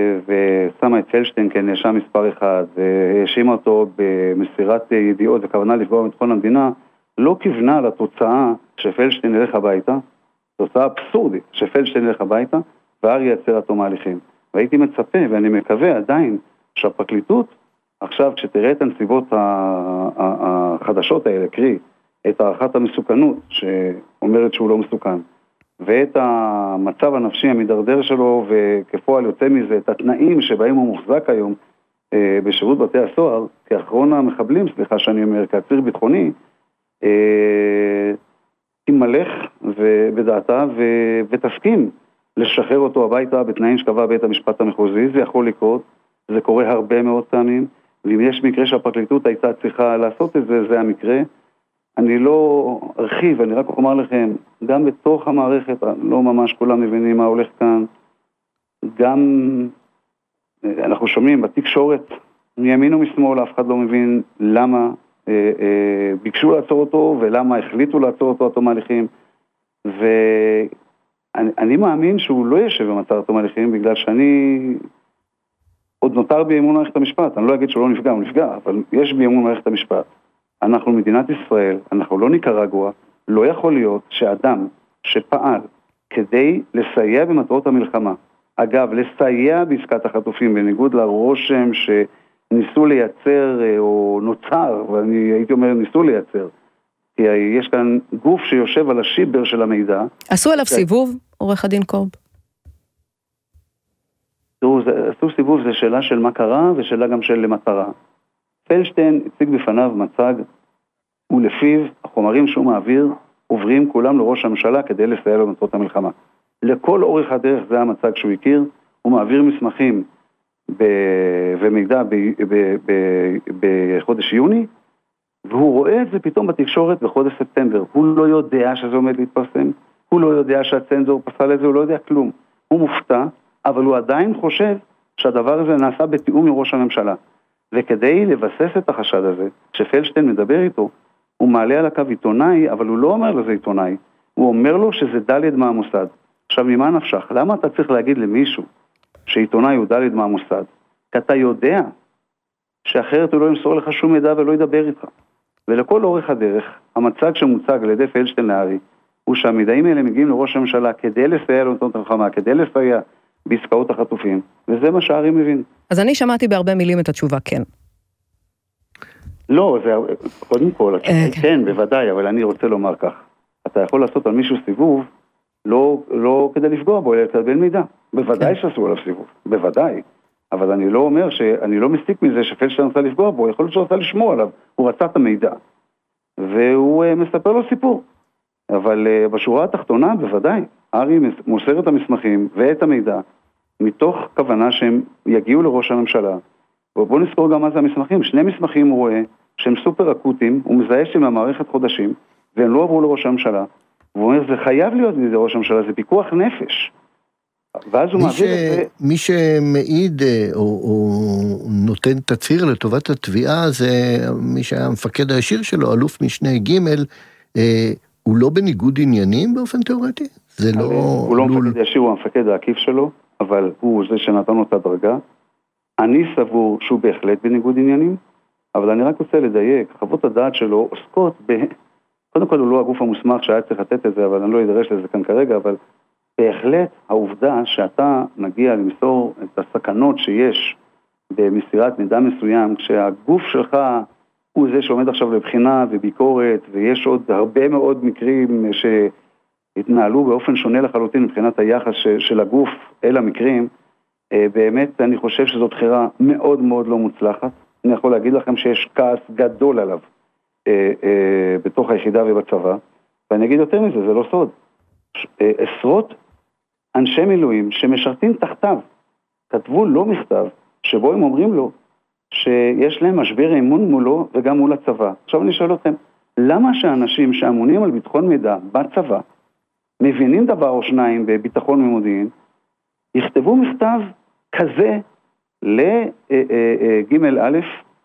ושמה את פלדשטיין כנאשם מספר אחד, והאשימה אותו במסירת ידיעות וכוונה לפגוע בביטחון המדינה, לא כיוונה לתוצאה שפלדשטיין ילך הביתה, תוצאה אבסורדית שפלדשטיין ילך הביתה, והארי יעצר עד תום ההליכים. והייתי מצפה, ואני מקווה עדיין, שהפרקליטות, עכשיו כשתראה את הנסיבות החדשות האלה, קרי, את הערכת המסוכנות, שאומרת שהוא לא מסוכן, ואת המצב הנפשי המדרדר שלו, וכפועל יוצא מזה, את התנאים שבהם הוא מוחזק היום, בשירות בתי הסוהר, כאחרון המחבלים, סליחה שאני אומר, כעציר ביטחוני, תמלך בדעתה ותסכים לשחרר אותו הביתה בתנאים שקבע בית המשפט המחוזי. זה יכול לקרות, זה קורה הרבה מאוד פעמים, ואם יש מקרה שהפרקליטות הייתה צריכה לעשות את זה, זה המקרה. אני לא ארחיב, אני רק אומר לכם, גם בתוך המערכת, לא ממש כולם מבינים מה הולך כאן, גם אנחנו שומעים בתקשורת, מימין ומשמאל, אף אחד לא מבין למה אה, אה, ביקשו לעצור אותו, ולמה החליטו לעצור אותו עד תום ההליכים, ואני אני מאמין שהוא לא ישב במצב עד תום ההליכים, בגלל שאני עוד נותר בי אמון מערכת המשפט. אני לא אגיד שהוא לא נפגע, הוא נפגע, אבל יש בי אמון מערכת המשפט. אנחנו מדינת ישראל, אנחנו לא ניקרגואה, לא יכול להיות שאדם שפעל כדי לסייע במטרות המלחמה, אגב, לסייע בעסקת החטופים, בניגוד לרושם שניסו לייצר, או נוצר, ואני הייתי אומר ניסו לייצר, כי יש כאן גוף שיושב על השיבר של המידע. עשו עליו סיבוב, עורך הדין קורב? תראו, עשו סיבוב, זה שאלה של מה קרה, ושאלה גם של למטרה. פלדשטיין הציג בפניו מצג, ולפיו החומרים שהוא מעביר עוברים כולם לראש הממשלה כדי לסייע לו במטרות המלחמה. לכל אורך הדרך זה המצג שהוא הכיר, הוא מעביר מסמכים ב- ומידע בחודש יוני, והוא רואה את זה פתאום בתקשורת בחודש ספטמבר. הוא לא יודע שזה עומד להתפרסם, הוא לא יודע שהצנזור פסל את זה, הוא לא יודע כלום. הוא מופתע, אבל הוא עדיין חושב שהדבר הזה נעשה בתיאום עם ראש הממשלה. וכדי לבסס את החשד הזה, שפלדשטיין מדבר איתו, הוא מעלה על הקו עיתונאי, אבל הוא לא אומר לזה עיתונאי, הוא אומר לו שזה דלת מהמוסד. עכשיו, ממה נפשך? למה אתה צריך להגיד למישהו שעיתונאי הוא דלת מהמוסד? כי אתה יודע שאחרת הוא לא ימסור לך שום מידע ולא ידבר איתך. ולכל אורך הדרך, המצג שמוצג על ידי פלדשטיין להארי, הוא שהמידעים האלה מגיעים לראש הממשלה כדי לסייע למטרות המלחמה, כדי לסייע בעסקאות החטופים, וזה מה שהארי מבין. אז אני שמעתי בהרבה מילים את התשובה כן. לא, זה קודם כל, כן, בוודאי, אבל אני רוצה לומר כך. אתה יכול לעשות על מישהו סיבוב, לא, לא כדי לפגוע בו, אלא לקבל מידע. בוודאי שעשו עליו סיבוב, בוודאי. אבל אני לא אומר שאני לא מסיק מזה שפלדשטיין רצה לפגוע בו, יכול להיות שהוא רצה לשמור עליו, הוא רצה את המידע. והוא מספר לו סיפור. אבל בשורה התחתונה, בוודאי, ארי מוסר את המסמכים ואת המידע, מתוך כוונה שהם יגיעו לראש הממשלה. ובואו נזכור גם מה זה המסמכים. שני מסמכים הוא רואה שהם סופר אקוטיים, הוא מזהה שהם במערכת חודשים, והם לא עברו לראש הממשלה. והוא אומר, זה חייב להיות מזה ראש הממשלה, זה פיקוח נפש. ואז הוא מעביר את זה... מי שמעיד או, או נותן תצהיר לטובת התביעה, זה מי שהיה המפקד הישיר שלו, אלוף משנה ג', אה, הוא לא בניגוד עניינים באופן תיאורטי? זה לא... הוא לא מפקד ישיר, הוא המפקד העקיף שלו, אבל הוא זה שנתן לו את הדרגה. אני סבור שהוא בהחלט בניגוד עניינים, אבל אני רק רוצה לדייק, חוות הדעת שלו עוסקות ב... קודם כל הוא לא הגוף המוסמך שהיה צריך לתת את זה, אבל אני לא אדרש לזה כאן כרגע, אבל בהחלט העובדה שאתה מגיע למסור את הסכנות שיש במסירת מידע מסוים, כשהגוף שלך הוא זה שעומד עכשיו לבחינה וביקורת, ויש עוד הרבה מאוד מקרים שהתנהלו באופן שונה לחלוטין מבחינת היחס של הגוף אל המקרים, באמת אני חושב שזו בחירה מאוד מאוד לא מוצלחת. אני יכול להגיד לכם שיש כעס גדול עליו בתוך היחידה ובצבא, ואני אגיד יותר מזה, זה לא סוד. עשרות אנשי מילואים שמשרתים תחתיו, כתבו לו מכתב שבו הם אומרים לו שיש להם משבר אמון מולו וגם מול הצבא. עכשיו אני שואל אתכם, למה שאנשים שאמונים על ביטחון מידע בצבא, מבינים דבר או שניים בביטחון ומודיעין, יכתבו מכתב כזה לג' א'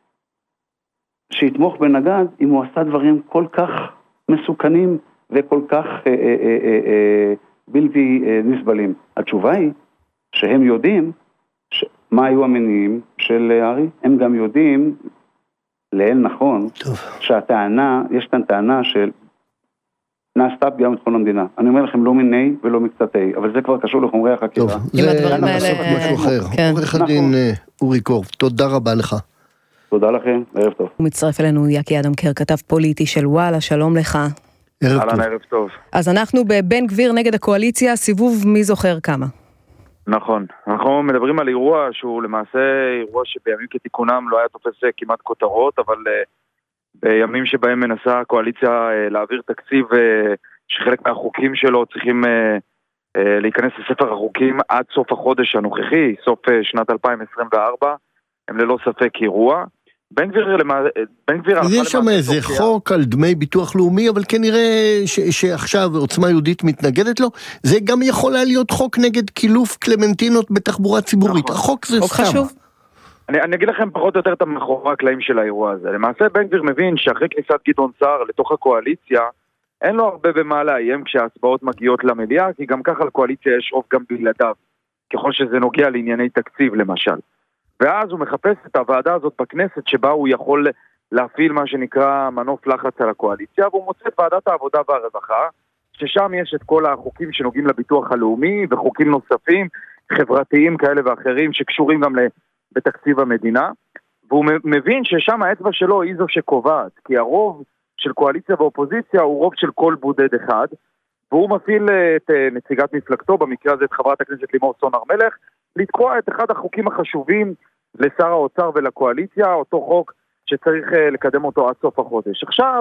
שיתמוך בנגד אם הוא עשה דברים כל כך מסוכנים וכל כך אה, אה, אה, אה, בלתי אה, נסבלים? התשובה היא שהם יודעים ש... מה היו המניעים של ארי, הם גם יודעים לאל נכון טוב. שהטענה, יש כאן טענה של נעשתה פגיעה בביטחון המדינה. אני אומר לכם לא מיני ולא מקצתי, אבל זה כבר קשור לחומרי החקירה. טוב, זה נעסוק משהו אחר. כן. עורך הדין אורי קורב, תודה רבה לך. תודה לכם, ערב טוב. הוא מצטרף אלינו יקי אדם-קר, כתב פוליטי של וואלה, שלום לך. ערב טוב. ערב טוב. אז אנחנו בבן גביר נגד הקואליציה, סיבוב מי זוכר כמה. נכון, אנחנו מדברים על אירוע שהוא למעשה אירוע שבימים כתיקונם לא היה תופס כמעט כותרות, אבל בימים שבהם מנסה הקואליציה להעביר תקציב שחלק מהחוקים שלו צריכים להיכנס לספר החוקים עד סוף החודש הנוכחי, סוף שנת אלפיים עשרים וארבע, הם ללא ספק אירוע. בן גביר, בן גביר... אז יש שם איזה חוק על דמי ביטוח לאומי, אבל כנראה שעכשיו עוצמה יהודית מתנגדת לו, זה גם יכול להיות חוק נגד קילוף קלמנטינות בתחבורה ציבורית. החוק זה סתם. אני, אני אגיד לכם פחות או יותר את המאחורי הקלעים של האירוע הזה. למעשה בן גביר מבין שאחרי כניסת גדעון סער לתוך הקואליציה, אין לו הרבה במה לאיים כשההצבעות מגיעות למליאה, כי גם ככה לקואליציה יש רוב גם בלעדיו, ככל שזה נוגע לענייני תקציב למשל. ואז הוא מחפש את הוועדה הזאת בכנסת שבה הוא יכול להפעיל מה שנקרא מנוף לחץ על הקואליציה, והוא מוצא את ועדת העבודה והרווחה, ששם יש את כל החוקים שנוגעים לביטוח הלאומי וחוקים נוספים חברתיים כאלה ואחרים שקשורים גם בתקציב המדינה, והוא מבין ששם האצבע שלו היא זו שקובעת, כי הרוב של קואליציה ואופוזיציה הוא רוב של כל בודד אחד, והוא מפעיל את נציגת מפלגתו, במקרה הזה את חברת הכנסת לימור סון הר מלך, לתקוע את אחד החוקים החשובים לשר האוצר ולקואליציה, אותו חוק שצריך לקדם אותו עד סוף החודש. עכשיו,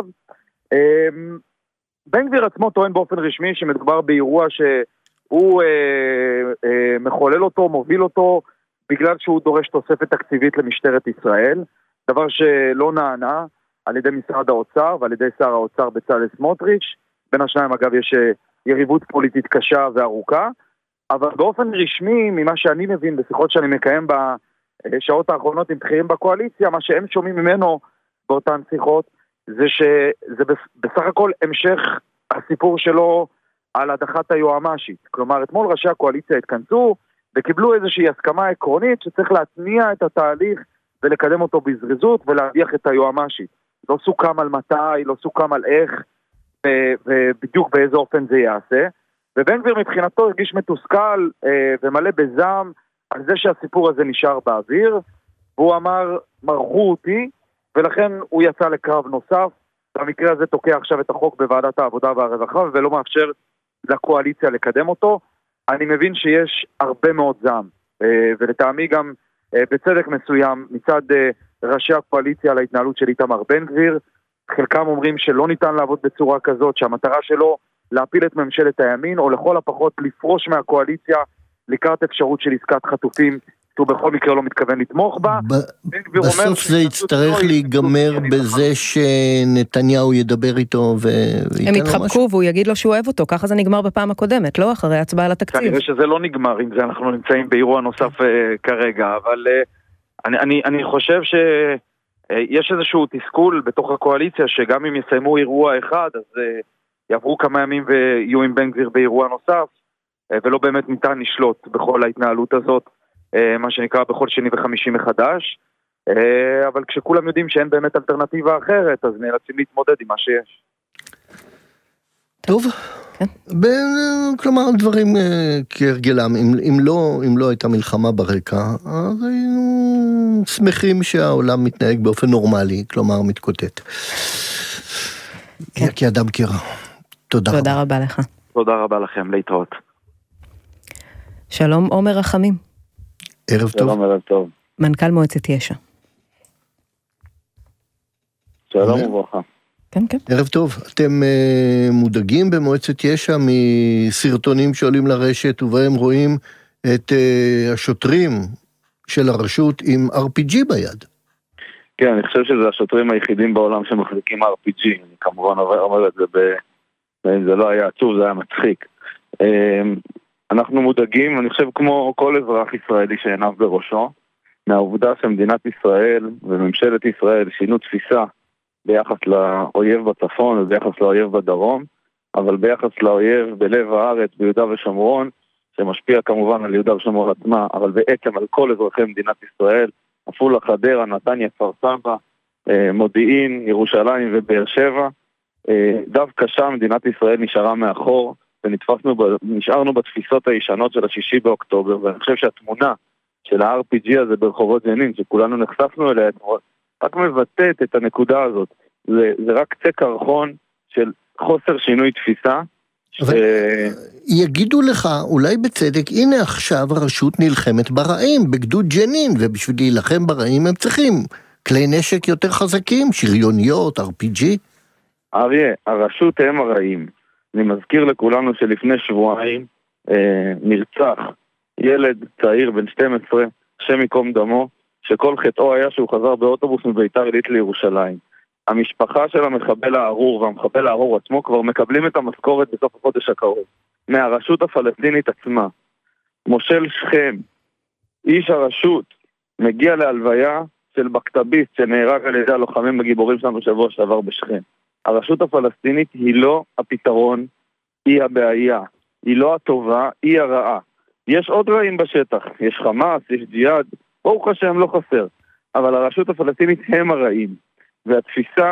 בן גביר עצמו טוען באופן רשמי שמדובר באירוע שהוא מחולל אותו, מוביל אותו, בגלל שהוא דורש תוספת תקציבית למשטרת ישראל, דבר שלא נענה על ידי משרד האוצר ועל ידי שר האוצר בצלאל סמוטריץ'. בין השניים אגב יש יריבות פוליטית קשה וארוכה, אבל באופן רשמי, ממה שאני מבין בשיחות שאני מקיים בשעות האחרונות עם בכירים בקואליציה, מה שהם שומעים ממנו באותן שיחות, זה שזה בסך הכל המשך הסיפור שלו על הדחת היועמ"שית. כלומר, אתמול ראשי הקואליציה התכנסו וקיבלו איזושהי הסכמה עקרונית שצריך להתניע את התהליך ולקדם אותו בזריזות ולהדיח את היועמ"שית. לא סוכם על מתי, לא סוכם על איך ובדיוק באיזה אופן זה יעשה. ובן גביר מבחינתו הרגיש מתוסכל אה, ומלא בזעם על זה שהסיפור הזה נשאר באוויר, והוא אמר, מרחו אותי, ולכן הוא יצא לקרב נוסף, במקרה הזה תוקע עכשיו את החוק בוועדת העבודה והרווחה, ולא מאפשר לקואליציה לקדם אותו. אני מבין שיש הרבה מאוד זעם, אה, ולטעמי גם אה, בצדק מסוים מצד אה, ראשי הקואליציה על ההתנהלות של איתמר בן גביר, חלקם אומרים שלא ניתן לעבוד בצורה כזאת, שהמטרה שלו להפיל את ממשלת הימין, או לכל הפחות לפרוש מהקואליציה לקראת אפשרות של עסקת חתופים, שהוא בכל מקרה לא מתכוון לתמוך בה. בסוף זה יצטרך להיגמר בזה שנתניהו ידבר איתו הם יתחבקו והוא יגיד לו שהוא אוהב אותו, ככה זה נגמר בפעם הקודמת, לא אחרי הצבעה על התקציב. כנראה שזה לא נגמר, עם זה אנחנו נמצאים באירוע נוסף כרגע, אבל אני חושב שיש איזשהו תסכול בתוך הקואליציה, שגם אם יסיימו אירוע אחד, אז יעברו כמה ימים ויהיו עם בן גביר באירוע נוסף, ולא באמת ניתן לשלוט בכל ההתנהלות הזאת, מה שנקרא בכל שני וחמישי מחדש, אבל כשכולם יודעים שאין באמת אלטרנטיבה אחרת, אז נאלצים להתמודד עם מה שיש. טוב, כלומר דברים כהרגלם, אם לא, אם לא הייתה מלחמה ברקע, אז היינו שמחים שהעולם מתנהג באופן נורמלי, כלומר מתקוטט. כי אדם קירה. תודה רבה. תודה רבה לך. תודה רבה לכם, להתראות. שלום, עומר רחמים. ערב טוב. שלום, ערב טוב. מנכ"ל מועצת יש"ע. שלום וברכה. כן, כן. ערב טוב. אתם uh, מודאגים במועצת יש"ע מסרטונים שעולים לרשת, ובהם רואים את uh, השוטרים של הרשות עם אר פי ג'י ביד. כן, אני חושב שזה השוטרים היחידים בעולם שמחזיקים אר פי ג'י. אני כמובן אומר את זה ב... זה לא היה עצוב, זה היה מצחיק. אנחנו מודאגים, אני חושב כמו כל אזרח ישראלי שעיניו בראשו, מהעובדה שמדינת ישראל וממשלת ישראל שינו תפיסה ביחס לאויב בצפון וביחס לאויב בדרום, אבל ביחס לאויב בלב הארץ, ביהודה ושומרון, שמשפיע כמובן על יהודה ושומרון עצמה, אבל בעצם על כל אזרחי מדינת ישראל, עפולה, חדרה, נתניה, כפר סבא, מודיעין, ירושלים ובאר שבע, דווקא שם מדינת ישראל נשארה מאחור, ונתפסנו, נשארנו בתפיסות הישנות של השישי באוקטובר, ואני חושב שהתמונה של ה-אר פי ג'י הזה ברחובות ג'נין, שכולנו נחשפנו אליה, רק מבטאת את הנקודה הזאת. זה, זה רק קצה קרחון של חוסר שינוי תפיסה. אבל ש... יגידו לך, אולי בצדק, הנה עכשיו הרשות נלחמת ברעים, בגדוד ג'נין, ובשביל להילחם ברעים הם צריכים כלי נשק יותר חזקים, שריוניות, אר פי ג'י. אריה, הרשות הם הרעים. אני מזכיר לכולנו שלפני שבועיים אה, נרצח ילד צעיר בן שתים עשרה, שם מקום דמו, שכל חטאו היה שהוא חזר באוטובוס מביתר עילית לירושלים. המשפחה של המחבל הארור והמחבל הארור עצמו כבר מקבלים את המשכורת בסוף החודש הקרוב. מהרשות הפלסטינית עצמה. מושל שכם, איש הרשות, מגיע להלוויה של בקטביסט שנהרג על ידי הלוחמים הגיבורים שלנו שבוע שעבר בשכם. הרשות הפלסטינית היא לא הפתרון, היא הבעיה. היא לא הטובה, היא הרעה. יש עוד רעים בשטח, יש חמאס, יש ג'יהאד, ברוך השם לא חסר. אבל הרשות הפלסטינית הם הרעים. והתפיסה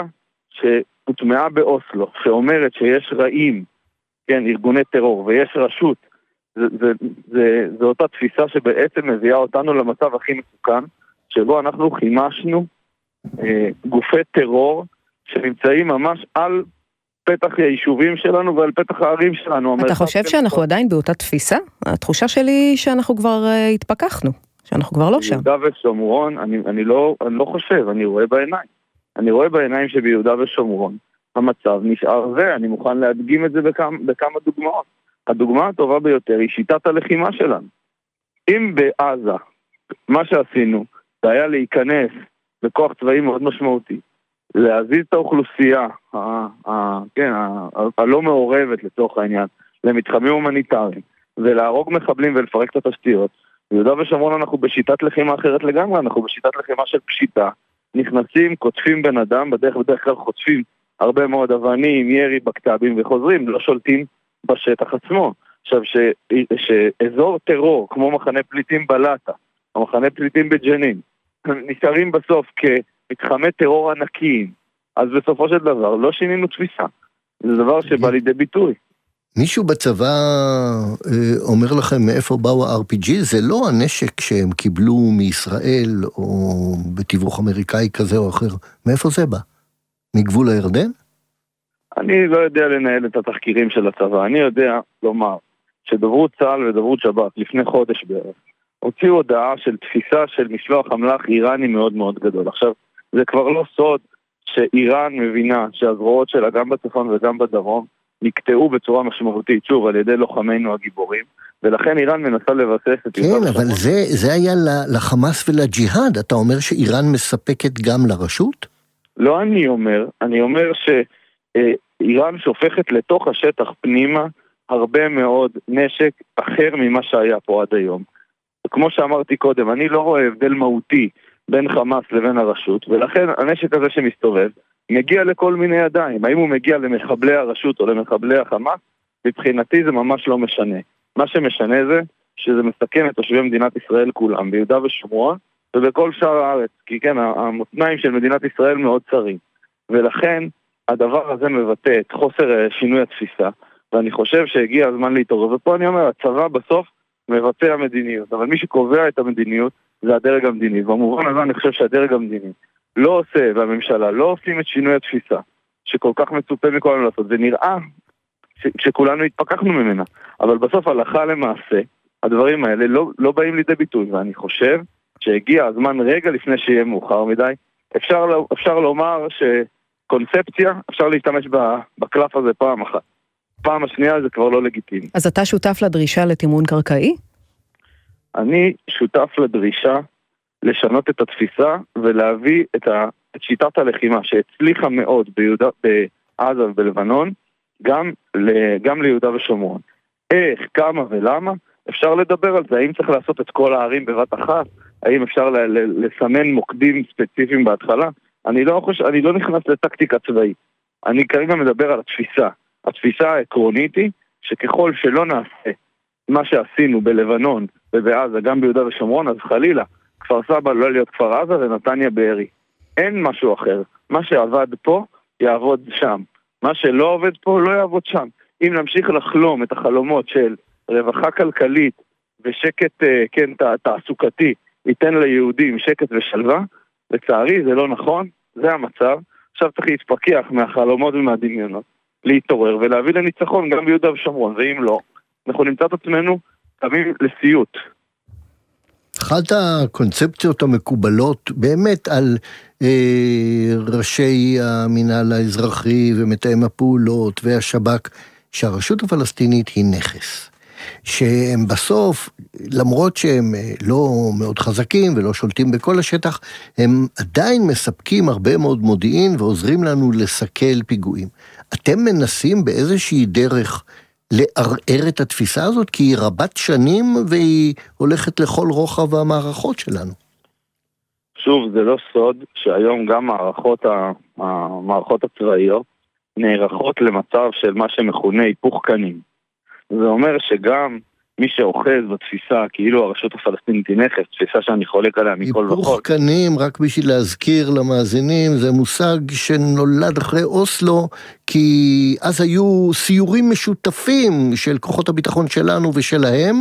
שהוטמעה באוסלו, שאומרת שיש רעים, כן, ארגוני טרור, ויש רשות, זה, זה, זה, זה אותה תפיסה שבעצם מביאה אותנו למצב הכי מסוכן, שבו אנחנו חימשנו אה, גופי טרור, שנמצאים ממש על פתח היישובים שלנו ועל פתח הערים שלנו. אתה חושב שאנחנו עדיין באותה תפיסה? התחושה שלי היא שאנחנו כבר uh, התפכחנו, שאנחנו כבר לא שם. ביהודה ושומרון, אני, אני, לא, אני לא חושב, אני רואה בעיניים. אני רואה בעיניים שביהודה ושומרון המצב נשאר זה, אני מוכן להדגים את זה בכמה, בכמה דוגמאות. הדוגמה הטובה ביותר היא שיטת הלחימה שלנו. אם בעזה, מה שעשינו, זה היה להיכנס בכוח צבאי מאוד משמעותי, להזיז את האוכלוסייה, ה- ה- כן, ה- הלא מעורבת לצורך העניין, למתחמים הומניטריים, ולהרוג מחבלים ולפרק את התשתיות. ביהודה ושומרון אנחנו בשיטת לחימה אחרת לגמרי, אנחנו בשיטת לחימה של פשיטה, נכנסים, קוטפים בן אדם, בדרך בדרך כלל חוטפים הרבה מאוד אבנים, ירי, בקטבים וחוזרים, לא שולטים בשטח עצמו. עכשיו, ש- שאזור טרור, כמו מחנה פליטים בלטה, או מחנה פליטים בג'נין, נשארים בסוף כמתחמי טרור ענקיים, אז בסופו של דבר לא שינינו תפיסה. זה דבר שבא לידי ביטוי. מישהו בצבא אה, אומר לכם מאיפה באו ה-אר פי ג'י? זה לא הנשק שהם קיבלו מישראל או בתיווך אמריקאי כזה או אחר. מאיפה זה בא? מגבול הירדן? אני לא יודע לנהל את התחקירים של הצבא. אני יודע לומר שדוברות צה"ל ודוברות שב"כ לפני חודש בערך הוציאו הודעה של תפיסה של משלוח אמל"ח איראני מאוד מאוד גדול. עכשיו, זה כבר לא סוד שאיראן מבינה שהזרועות שלה גם בצפון וגם בדרום נקטעו בצורה משמעותית, שוב, על ידי לוחמינו הגיבורים, ולכן איראן מנסה לבסס את... כן, אבל זה, זה היה לחמאס ולג'יהאד. אתה אומר שאיראן מספקת גם לרשות? לא אני אומר, אני אומר שאיראן שופכת לתוך השטח פנימה הרבה מאוד נשק אחר ממה שהיה פה עד היום. כמו שאמרתי קודם, אני לא רואה הבדל מהותי בין חמאס לבין הרשות, ולכן הנשק הזה שמסתובב מגיע לכל מיני ידיים. האם הוא מגיע למחבלי הרשות או למחבלי החמאס? מבחינתי זה ממש לא משנה. מה שמשנה זה שזה מסכן את תושבי מדינת ישראל כולם, ביהודה ושומרון ובכל שאר הארץ, כי כן, המותניים של מדינת ישראל מאוד צרים, ולכן הדבר הזה מבטא את חוסר שינוי התפיסה, ואני חושב שהגיע הזמן להתעורר, ופה אני אומר, הצבא בסוף מבטא המדיניות, אבל מי שקובע את המדיניות זה הדרג המדיני, ובמובן הזה אני חושב שהדרג המדיני לא עושה, והממשלה לא עושים את שינוי התפיסה, שכל כך מצופה מכולנו לעשות, זה נראה ש- שכולנו התפקחנו ממנה, אבל בסוף הלכה למעשה, הדברים האלה לא, לא באים לידי ביטוי, ואני חושב שהגיע הזמן רגע לפני שיהיה מאוחר מדי, אפשר, אפשר לומר שקונספציה, אפשר להשתמש בקלף הזה פעם אחת. פעם השנייה זה כבר לא לגיטימי. אז אתה שותף לדרישה לתמרון קרקעי? אני שותף לדרישה לשנות את התפיסה ולהביא את, ה, את שיטת הלחימה שהצליחה מאוד ביהודה, בעזה ובלבנון, גם, ל, גם ליהודה ושומרון. איך, כמה ולמה? אפשר לדבר על זה. האם צריך לעשות את כל הערים בבת אחת? האם אפשר ל, ל, לסמן מוקדים ספציפיים בהתחלה? אני לא, חושב, אני לא נכנס לטקטיקה צבאית. אני כרגע מדבר על התפיסה. התפיסה העקרונית היא שככל שלא נעשה מה שעשינו בלבנון ובעזה, גם ביהודה ושומרון, אז חלילה, כפר סבא לא להיות כפר עזה ונתניה בארי. אין משהו אחר. מה שעבד פה, יעבוד שם. מה שלא עובד פה, לא יעבוד שם. אם נמשיך לחלום את החלומות של רווחה כלכלית ושקט, כן, תעסוקתי, ניתן ליהודים שקט ושלווה, לצערי זה לא נכון, זה המצב. עכשיו צריך להתפקח מהחלומות ומהדמיונות, להתעורר ולהביא לניצחון גם ביהודה ושומרון, ואם לא, אנחנו נמצא את עצמנו תמיד לסיוט. אחת הקונספציות המקובלות באמת על אה, ראשי המינהל האזרחי ומתאם הפעולות והשב"כ, שהרשות הפלסטינית היא נכס. שהם בסוף, למרות שהם לא מאוד חזקים ולא שולטים בכל השטח, הם עדיין מספקים הרבה מאוד מודיעין ועוזרים לנו לסכל פיגועים. אתם מנסים באיזושהי דרך לערער את התפיסה הזאת, כי היא רבת שנים והיא הולכת לכל רוחב המערכות שלנו. שוב, זה לא סוד שהיום גם מערכות, המערכות הצבאיות נערכות למצב של מה שמכונה היפוך קנים. זה אומר שגם מי שאוחז בתפיסה כאילו הרשות הפלסטינית היא נכס, תפיסה שאני חולק עליה מכל וכל. היפוך קנים, רק בשביל להזכיר למאזינים, זה מושג שנולד אחרי אוסלו, כי אז היו סיורים משותפים של כוחות הביטחון שלנו ושלהם,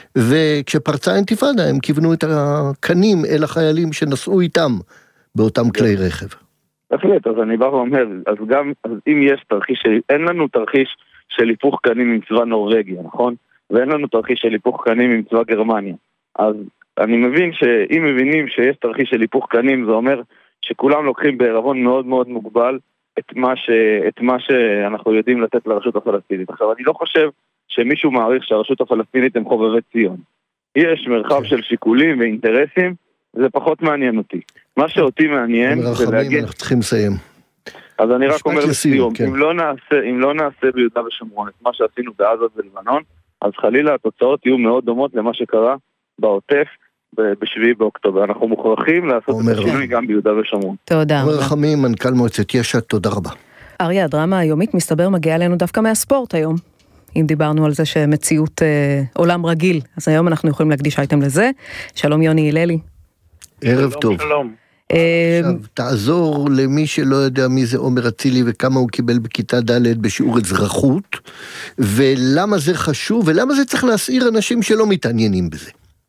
וכשפרצה אינתיפאדה הם כיוונו את הקנים אל החיילים שנסעו איתם באותם כלי רכב. בהחלט, אז אני בא ואומר, אז גם, אז אם יש תרחיש, אין לנו תרחיש של היפוך קנים עם צבא נורווגיה, נכון? ואין לנו תרחיש של היפוך קנים עם צבא גרמניה. אז אני מבין שאם מבינים שיש תרחיש של היפוך קנים, זה אומר שכולם לוקחים בערבון מאוד מאוד מוגבל את מה, ש... את מה שאנחנו יודעים לתת לרשות הפלסטינית. עכשיו, אני לא חושב שמישהו מעריך שהרשות הפלסטינית הם חובבי ציון. יש מרחב של שיקולים ואינטרסים, זה פחות מעניין אותי. מה שאותי מעניין זה להגיד... אנחנו צריכים לסיים. אז אני רק אומר לסיום, כן. אם, לא נעשה, אם לא נעשה ביהודה ושומרון את מה שעשינו בעזה ובלבנון, אז חלילה התוצאות יהיו מאוד דומות למה שקרה בעוטף בשביעי באוקטובר. אנחנו מוכרחים לעשות את השינוי גם ביהודה ושומרון. תודה. עומר רחמים, מנכ"ל מועצת יש"ע, תודה רבה. אריה, הדרמה היומית מסתבר מגיעה אלינו דווקא מהספורט היום. אם דיברנו על זה שמציאות אה, עולם רגיל, אז היום אנחנו יכולים להקדיש אייטם לזה. שלום יוני הללי. ערב טוב. שלום. עכשיו, תעזור למי שלא יודע מי זה עומר אצילי וכמה הוא קיבל בכיתה ד' בשיעור אזרחות, ולמה זה חשוב, ולמה זה צריך להסעיר אנשים שלא מתעניינים בזה.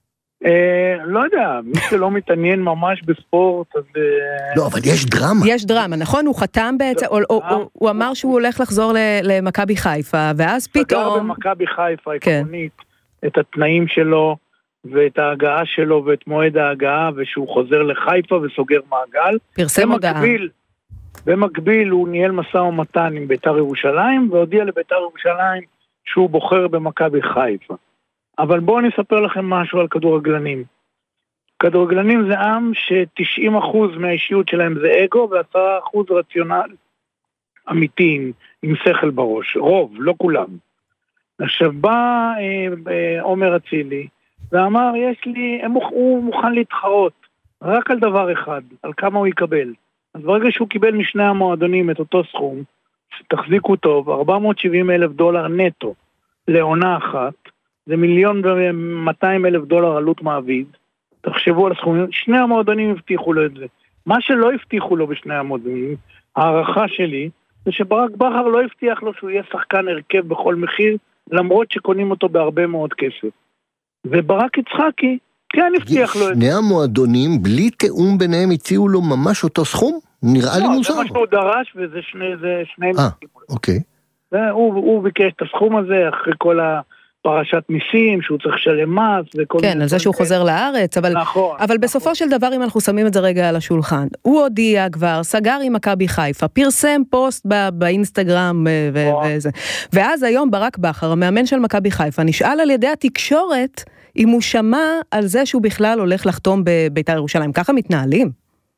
לא יודע, מי שלא מתעניין ממש בספורט, אז... לא, אבל יש דרמה. יש דרמה, נכון? הוא חתם בעצם, הוא אמר שהוא הולך לחזור למכבי חיפה, ואז פתאום... סגר במכבי חיפה עקרונית את התנאים שלו, ואת ההגעה שלו ואת מועד ההגעה, ושהוא חוזר לחיפה וסוגר מעגל. פרסם הודעה. במקביל הוא ניהל משא ומתן עם בית"ר ירושלים, והודיע לבית"ר ירושלים שהוא בוחר במכבי חיפה. אבל בואו אני אספר לכם משהו על כדורגלנים. כדורגלנים זה עם ש-תשעים אחוז מהאישיות שלהם זה אגו, ו-עשרה אחוז רציונל אמיתי, עם שכל בראש. רוב, לא כולם. עכשיו בא אה, אה, עומר אצילי, ואמר, יש לי, הוא מוכן להתחרות, רק על דבר אחד, על כמה הוא יקבל. אז ברגע שהוא קיבל משני המועדונים את אותו סכום, תחזיקו טוב, ארבע מאות שבעים אלף דולר נטו לעונה אחת, זה מיליון ומאתיים אלף דולר עלות מעביד, תחשבו על הסכומים, שני המועדונים הבטיחו לו את זה. מה שלא הבטיחו לו בשני המועדונים, הערכה שלי, זה שברק בכר לא הבטיח לו שהוא יהיה שחקן הרכב בכל מחיר, למרות שקונים אותו בהרבה מאוד כסף. וברק יצחקי, כן הבטיח לו את זה. שני המועדונים, בלי תאום ביניהם, הציעו לו ממש אותו סכום? נראה לי מוזר. זה מה שהוא דרש, וזה שני, זה שני אה, אוקיי. הוא, הוא ביקש את הסכום הזה, אחרי כל הפרשת מיסים, שהוא צריך לשלם מס, וכל כן, על זה שהוא חוזר לארץ, אבל, נכון, אבל בסופו נכון. של דבר, אם אנחנו שמים את זה רגע על השולחן, הוא הודיע כבר, סגר עם מכבי חיפה, פרסם פוסט בא, באינסטגרם, ו- וזה. ואז היום ברק בכר, המאמן של מכבי חיפה, נשאל על ידי התקשורת, אם הוא שמע על זה שהוא בכלל הולך לחתום בבית"ר ירושלים. ככה מתנהלים?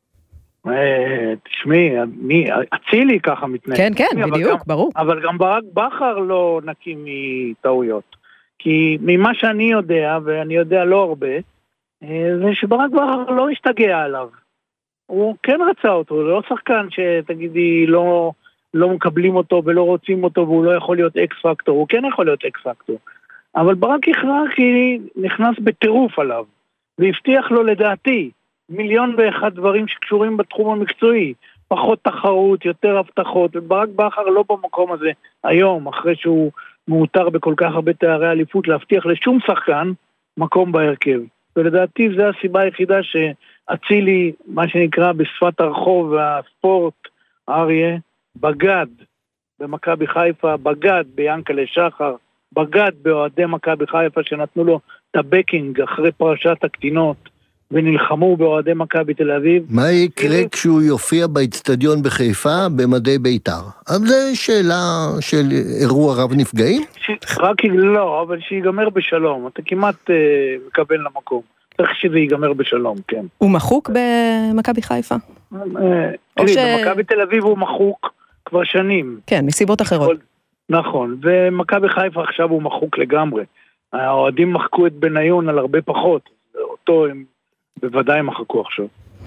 תשמעי, אצילי ככה מתנהל. כן, כן, בדיוק, ברור. אבל גם ברק בכר לא נקי מטעויות. כי ממה שאני יודע, ואני יודע לא הרבה, זה שברק בכר לא השתגע עליו. הוא כן רצה אותו, הוא לא שחקן שתגידי לא, לא מקבלים אותו ולא רוצים אותו, והוא לא יכול להיות אקס פקטור, הוא כן יכול להיות אקס פקטור. אבל ברק הכרח כי נכנס בטירוף עליו, והבטיח לו לדעתי מיליון ואחד דברים שקשורים בתחום המקצועי, פחות תחרות, יותר הבטחות, וברק בכר לא במקום הזה היום, אחרי שהוא מאותר בכל כך הרבה תארי אליפות, להבטיח לשום שחקן מקום בהרכב. ולדעתי זו הסיבה היחידה שאצילי, מה שנקרא בשפת הרחוב והספורט, אריה, בגד במכבי חיפה, בגד ביאנקלה שחר, בגד באוהדי מכבי חיפה שנתנו לו את הבקינג אחרי פרשת הקטינות, ונלחמו באוהדי מכבי תל אביב. מה יקרה כשהוא יופיע באצטדיון בחיפה במדי בית"ר? אבל זו שאלה של אירוע רב נפגעים? רק לא, אבל שיגמר בשלום. אתה כמעט מקבל למקום. צריך שזה ייגמר בשלום, כן. הוא מחוק במכבי חיפה? תראי, במכבי תל אביב הוא מחוק כבר שנים. כן, מסיבות אחרות. נכון, ומכבי חיפה עכשיו הוא מחוק לגמרי. האוהדים מחקו את בניון על הרבה פחות. אותו הם בוודאי מחקו עכשיו.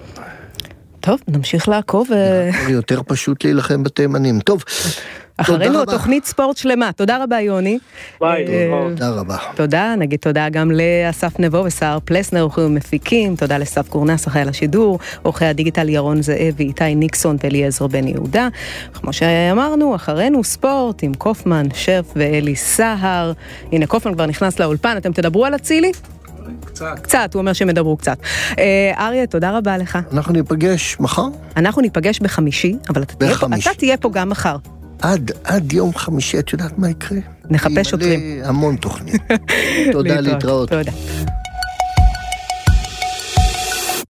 טוב, נמשיך לעקוב. יותר פשוט להילחם בתימנים. טוב, אחרינו תוכנית ספורט שלמה. תודה רבה, יוני. ביי. תודה רבה. תודה, נגיד תודה גם לאסף נבו וסער פלסנר, עורכים ומפיקים. תודה לסף קורנס, אחראי לשידור, עורכי הדיגיטל ירון זאב ואיתי ניקסון ואליעזר בן יהודה. כמו שאמרנו, אחרינו ספורט עם קופמן, שרף ואלי סהר. הנה, קופמן כבר נכנס לאולפן. אתם תדברו על אצילי? קצת. קצת, הוא אומר שהם ידברו קצת. אריה, תודה רבה לך. אנחנו ניפגש מחר? אנחנו ניפגש בחמישי, אבל אתה תהיה פה, אתה תהיה פה גם מחר. עד, עד יום חמישי, את יודעת מה יקרה? נחפש שוטרים. המון תוכנית. תודה להתראות. תודה.